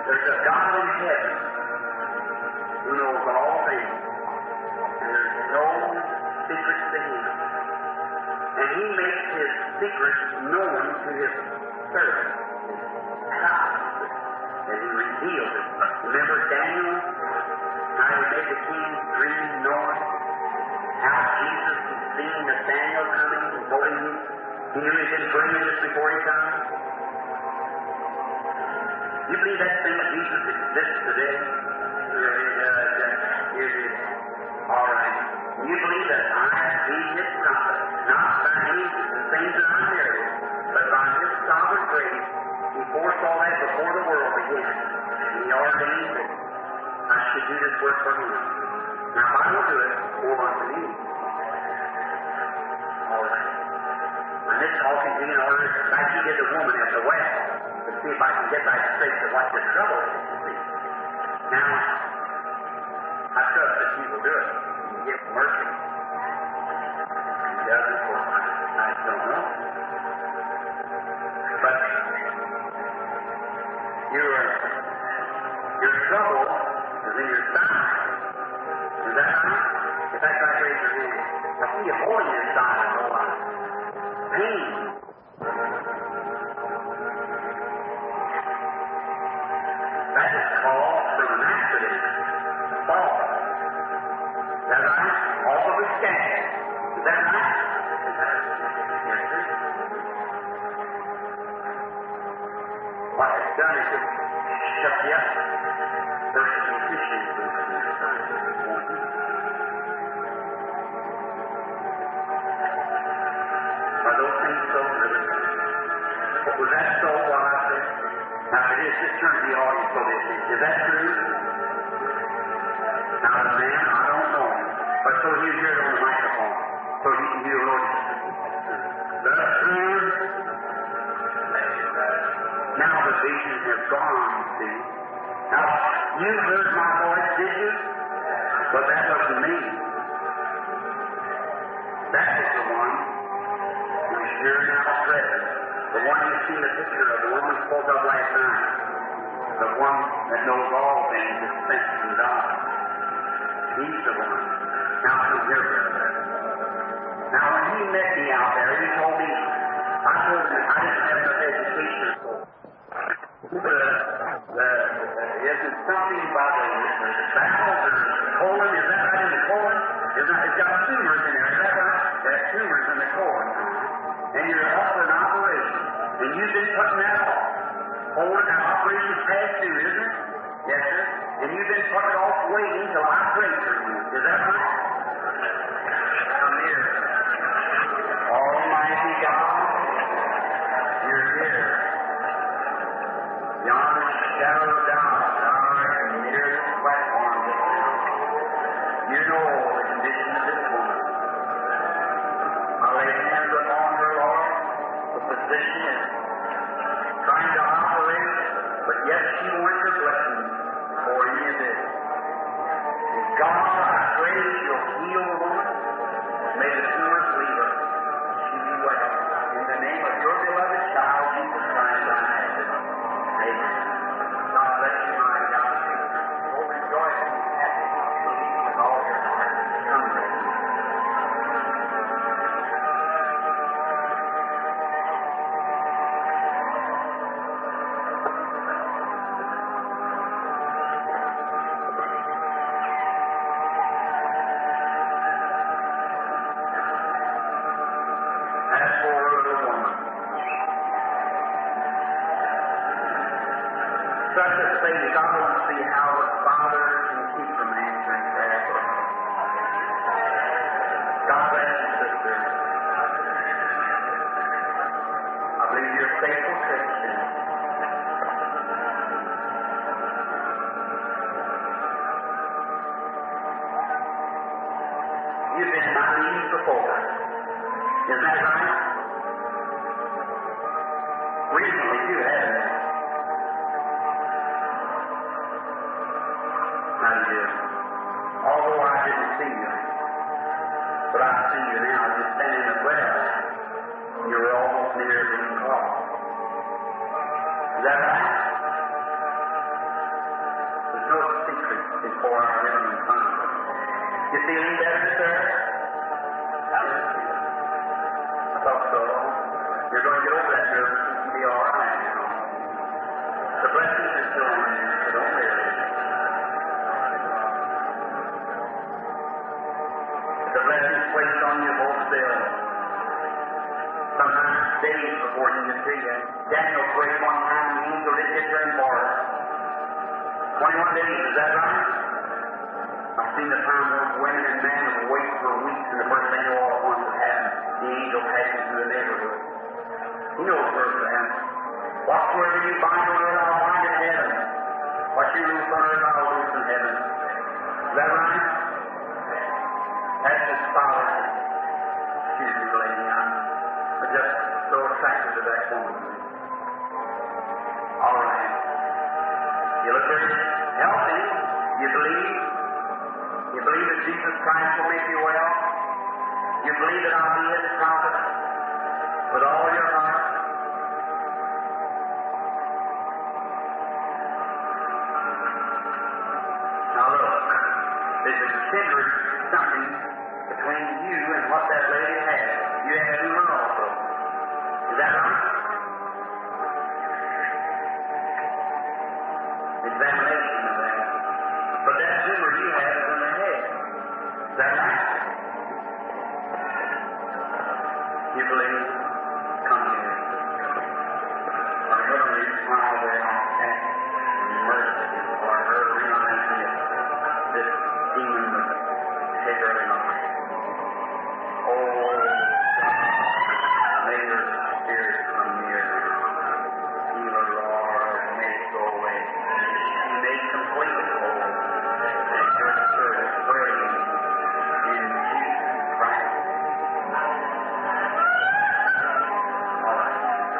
there's a God in heaven who knows all things, and there's no secrets to Him. And He makes His secrets known to His servants, and He reveals it. Remember Daniel, how He made the king's dream known? How Jesus was seeing Nathaniel coming and told him he knew He didn't bring this before He come? You believe that thing of Jesus exists today? Here it does. Here it is. All right. You believe that I be His prophet, not by any things that I inherited, but by His sovereign grace, He foresaw that before the world began. And He ordained that I should do this work for Him. Now, if I will do it, hold on to me. All right. And this talking to you in order, like He did the woman at the well, to see if I can get back straight to what your trouble is. Now, I trust that He will do it. He will give mercy. He doesn't, of course, I don't know. But your, your trouble is in your side. Is that right? If that's right, raise your hand. I see you holding your side a whole lot. Pain. That is called from an accident. Fall. Is that right? Off of a scale. Is that right? Yes, sir. What it's done is just shut you up. Versus efficient. Are those things so? Was that so what I said? Now it is, just turn to the audience so they see. Is that true? Now the man, I don't know him. But so you hear it on the microphone. So you can hear Lord. That's true. Now the vision has gone, see. Now, you heard my voice, did you? But that wasn't me. That was the one who is here now present. The one you've seen the picture of, the one we spoke of last night. The one that knows all things is sent from God. He's the one. Now come here, brother. Now when he met me out there, he told me, I told him I didn't have enough education. The, the, is it something about the, the bowels or colon? Is that right in the colon? Is that, it's got tumors in there. Is that right? There's tumors in the colon. And you're up for an operation. And you've been putting that off. Hold it, now operation's past due, isn't it? Yes, sir. And you've been putting it off waiting till I pray for you. Is that right? Come here. Almighty God, you're here. Yonder shadow of doubt, and near this platform just now. You know the condition of this woman. I lay hands upon her, Lord. The physician is trying to operate, but yet she wants her blessing for any of this. And God, I pray you'll heal the woman. May the tumors leave her. She be well. In the name of your beloved child, Jesus Christ, I ask it. Amen. God bless you, my God. Oh, rejoice and be happy. Believe with all your heart. Come with me. As for the woman, such a thing, God wants to see how the Father can keep from answering prayer. God bless you, sister. I believe you're a faithful Christian. You've been in my meetings before. Is that right? Recently, too, haven't you? How do you do? Although I didn't see you, but I see you now. You're standing as well. You're almost near being caught. Is that right? feeling better, sir? I thought so. You're going to get over that nerve and be all right now. The blessings are still on you, so don't worry. The blessings placed on you hold still. Sometimes days before you can see it. Daniel prayed one time and the angel didn't get there in part. twenty-one days, is that right? I've seen the time when women and men would wait for weeks and the first thing all at once would happen. The angel passing through the neighborhood. He knows where it's at. Whatsoever you bind on earth, I'll bind in heaven. What you loose on earth, I'll loose in heaven. Is that right? That's his power. Excuse me, lady. I'm just so attracted to that woman. All right. You look very healthy. You believe. You believe that Jesus Christ will make you well. You believe that I'll be His prophet with all your heart. Now look, there's a kindred something between you and what that lady has. You have a tumor also. Is that right? Examination of that. But that tumor you have is in the head. Is that right? You believe? Come here. Our Heavenly Father, I ask mercy for her, remind me of this demon with take her life. Oh, God, may her spirit come near her. Heal her, Lord, may it go away. She may completely whole. Take your servant, pray in Jesus Christ. All right.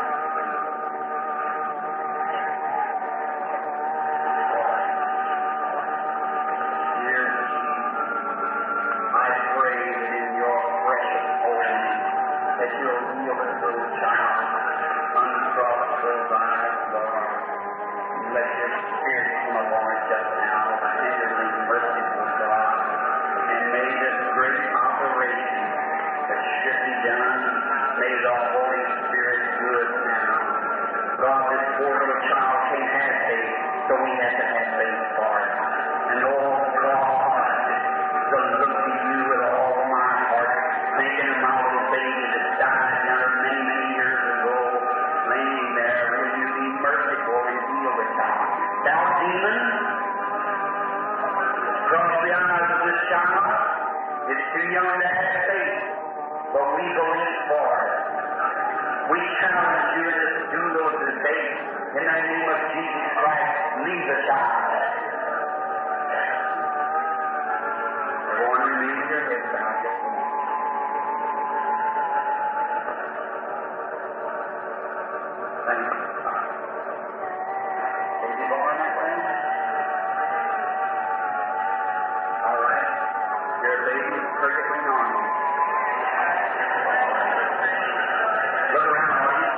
Dear Jesus, I pray that in your precious holy name that you'll heal this little child, uncross those eyes, Lord. Let your spirit come upon her just now, tenderly merciful God, and may this great operation that should be done, may the Holy Spirit do it now. God, this poor little child can't have faith, so we have to have faith for it. And oh God, to look to you with all my heart, thinking of my little baby that died there many, many years ago, laying there. Will you be merciful and heal the child? Thou demon, cross the eyes of this child. It's too young to have faith, but we believe for it. We challenge you to do those faith. In the name of Jesus Christ, leave the child. Everyone remain with your heads bowed just a moment. Thank you. Is he going that way? All right. Your lady is perfectly normal. Look around, audience.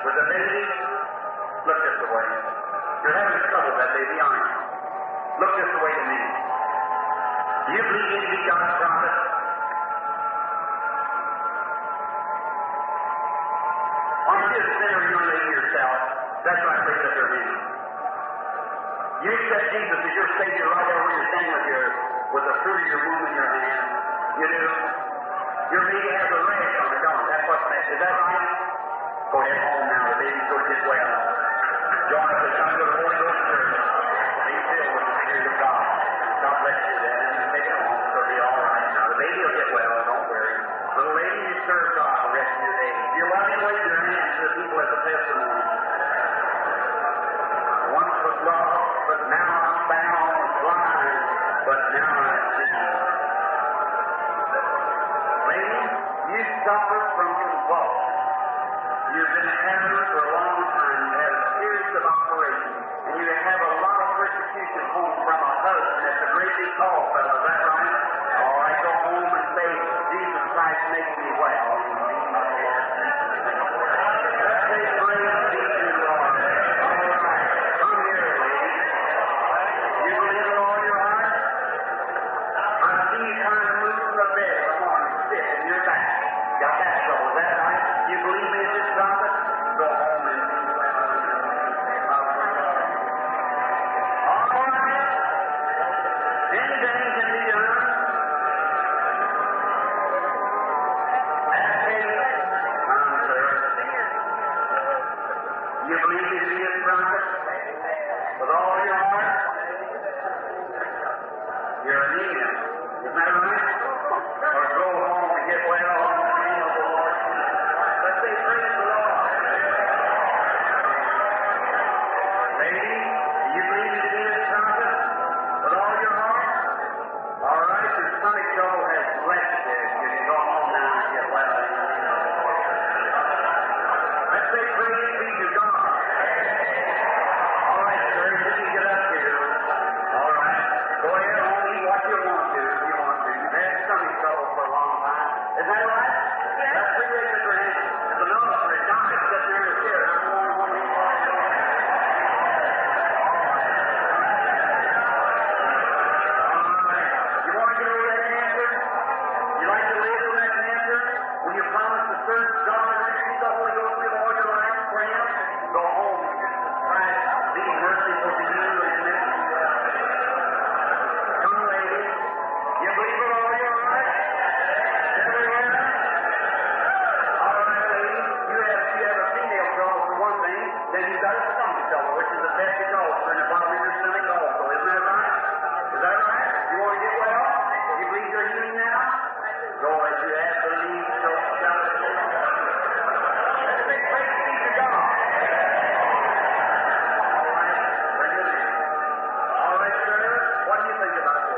With the baby, look this way. You're having trouble with that baby, aren't you? Look this way to me. Do you believe in to be God's prophet? Aren't you a sinner, young lady, yourself? That's right, raise up your hand. You accept Jesus as your Savior right there where you're standing with, your, with the fruit of your womb in your hand. You do. Your baby has a rash on it, don't it? That's what's that. Is that right? Go ahead home now. The baby's going to get well. Join us as some good Holy Ghost church. Be filled with the Spirit of God. God bless you then. And take it home. It'll be all right. Now, the baby will get well. Don't worry. Little lady, you serve God the rest of your days. You love Him, wave your hands to the people as a testimony. Once was lost, but now I'm found. Blind, but now I see. Lady, you suffer from convulsion. You've been having it for a long time. You had a series of operations, and you have a lot of persecution home from a husband. That's a great big call, fellas. Is that right? All right, go home and say, Jesus Christ, make me well. Let's say, praise be to the Lord. All right, come here, lady. You believe with all your heart? I see you kind of move from the bed in the morning, sit in your back. Got that trouble, is that right? You believe me as this prophet? Go home and be well. All right. Anything can be done. That's it. Come, sir. You believe me to be his prophet? With all your heart? You're an idiot. Isn't that right? Or go home and get well in the name of the Lord. Let's say, praise the Lord. Lady, do you believe me to be his prophet? With all your heart? All right, your stomach trouble has left you. You can go home now and get well in the name of the Lord. Let's say, praise be to God. All right, sir, you can get up here. All right. Go ahead home and eat what you want to if you want to. You've had stomach trouble for a long time. Is that right? Yes. That's pretty good for your hand. There's another for a guy sitting there in a chair. I'm going home and eat what you want. All right. You want to get over that cancer? You like to live with that cancer? When you promise to serve God and receive the Holy Ghost with all your life for Him, go home and try to be merciful to you and this. Come, lady. You believe with all your heart? Everywhere? All right, lady. You have, you have a female trouble for one thing, then you've got a stomach trouble, which is a pesky ulcer in the bottom of your stomach also. Isn't that right? Is that right? You want to get well? You believe you're healing now? Go as you have believed, so shall it be. Let's say praise be to God. All right. Very good. All right, sir. What do you think about this?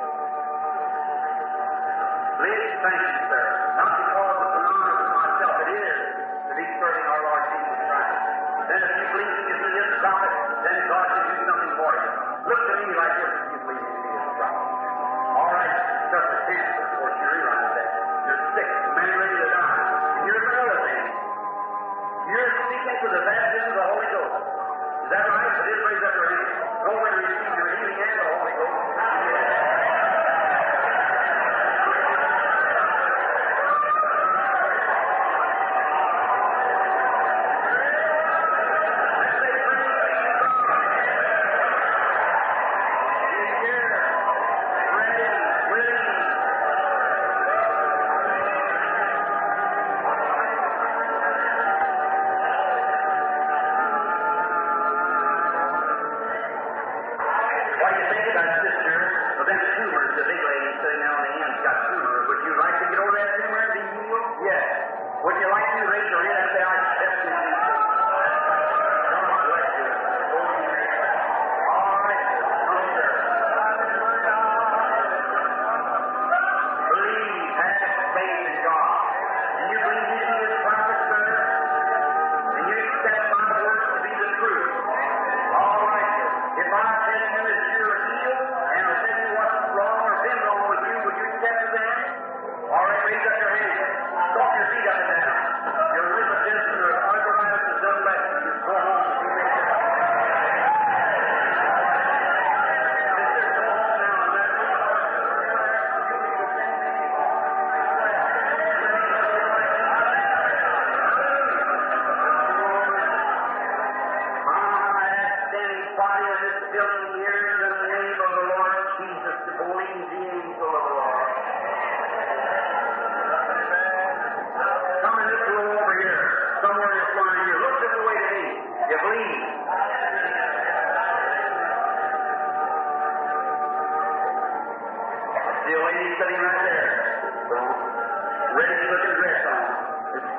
Ladies, thank you, sir. Not because it's an honor for myself. It is to be serving our Lord Jesus Christ. Then if you believe He is the prophet, then God can do something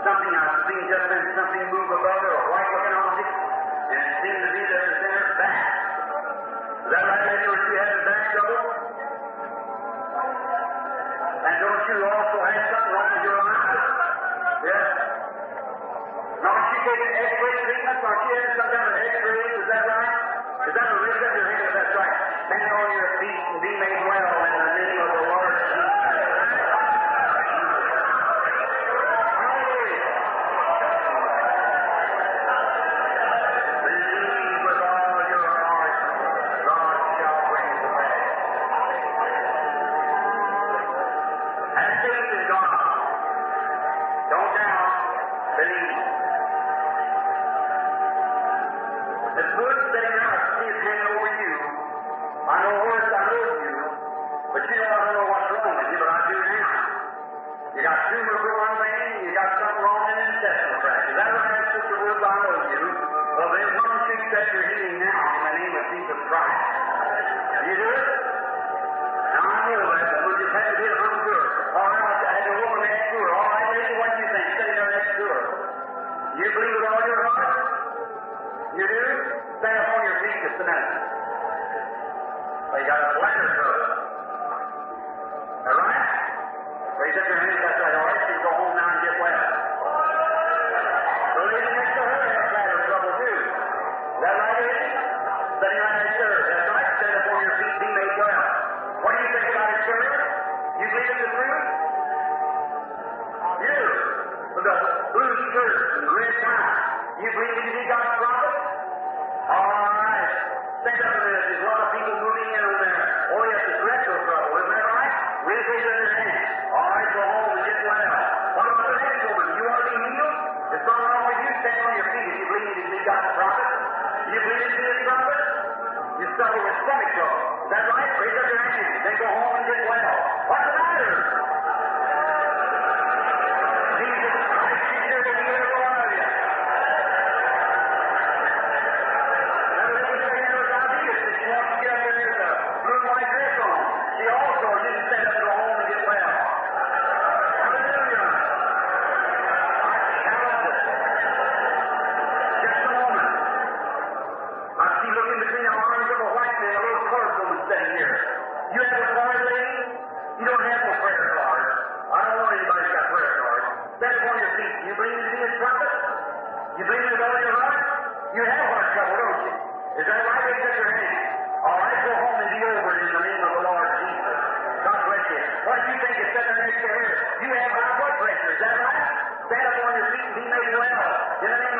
something I've seen just been something move above her, a white looking object, and it seemed to be there in the center back. Is that right, lady, where she had a back trouble? And don't you also have something wrong with your eyes? Yes. Now, she taking X-ray treatments, or she had some kind of X-ray, is that right? Is that a raise up your hand? That's right. Stand on your feet and be made well in the name of the Lord Jesus. You have high blood pressure, is that right? Stand up on your feet and be made well. In the name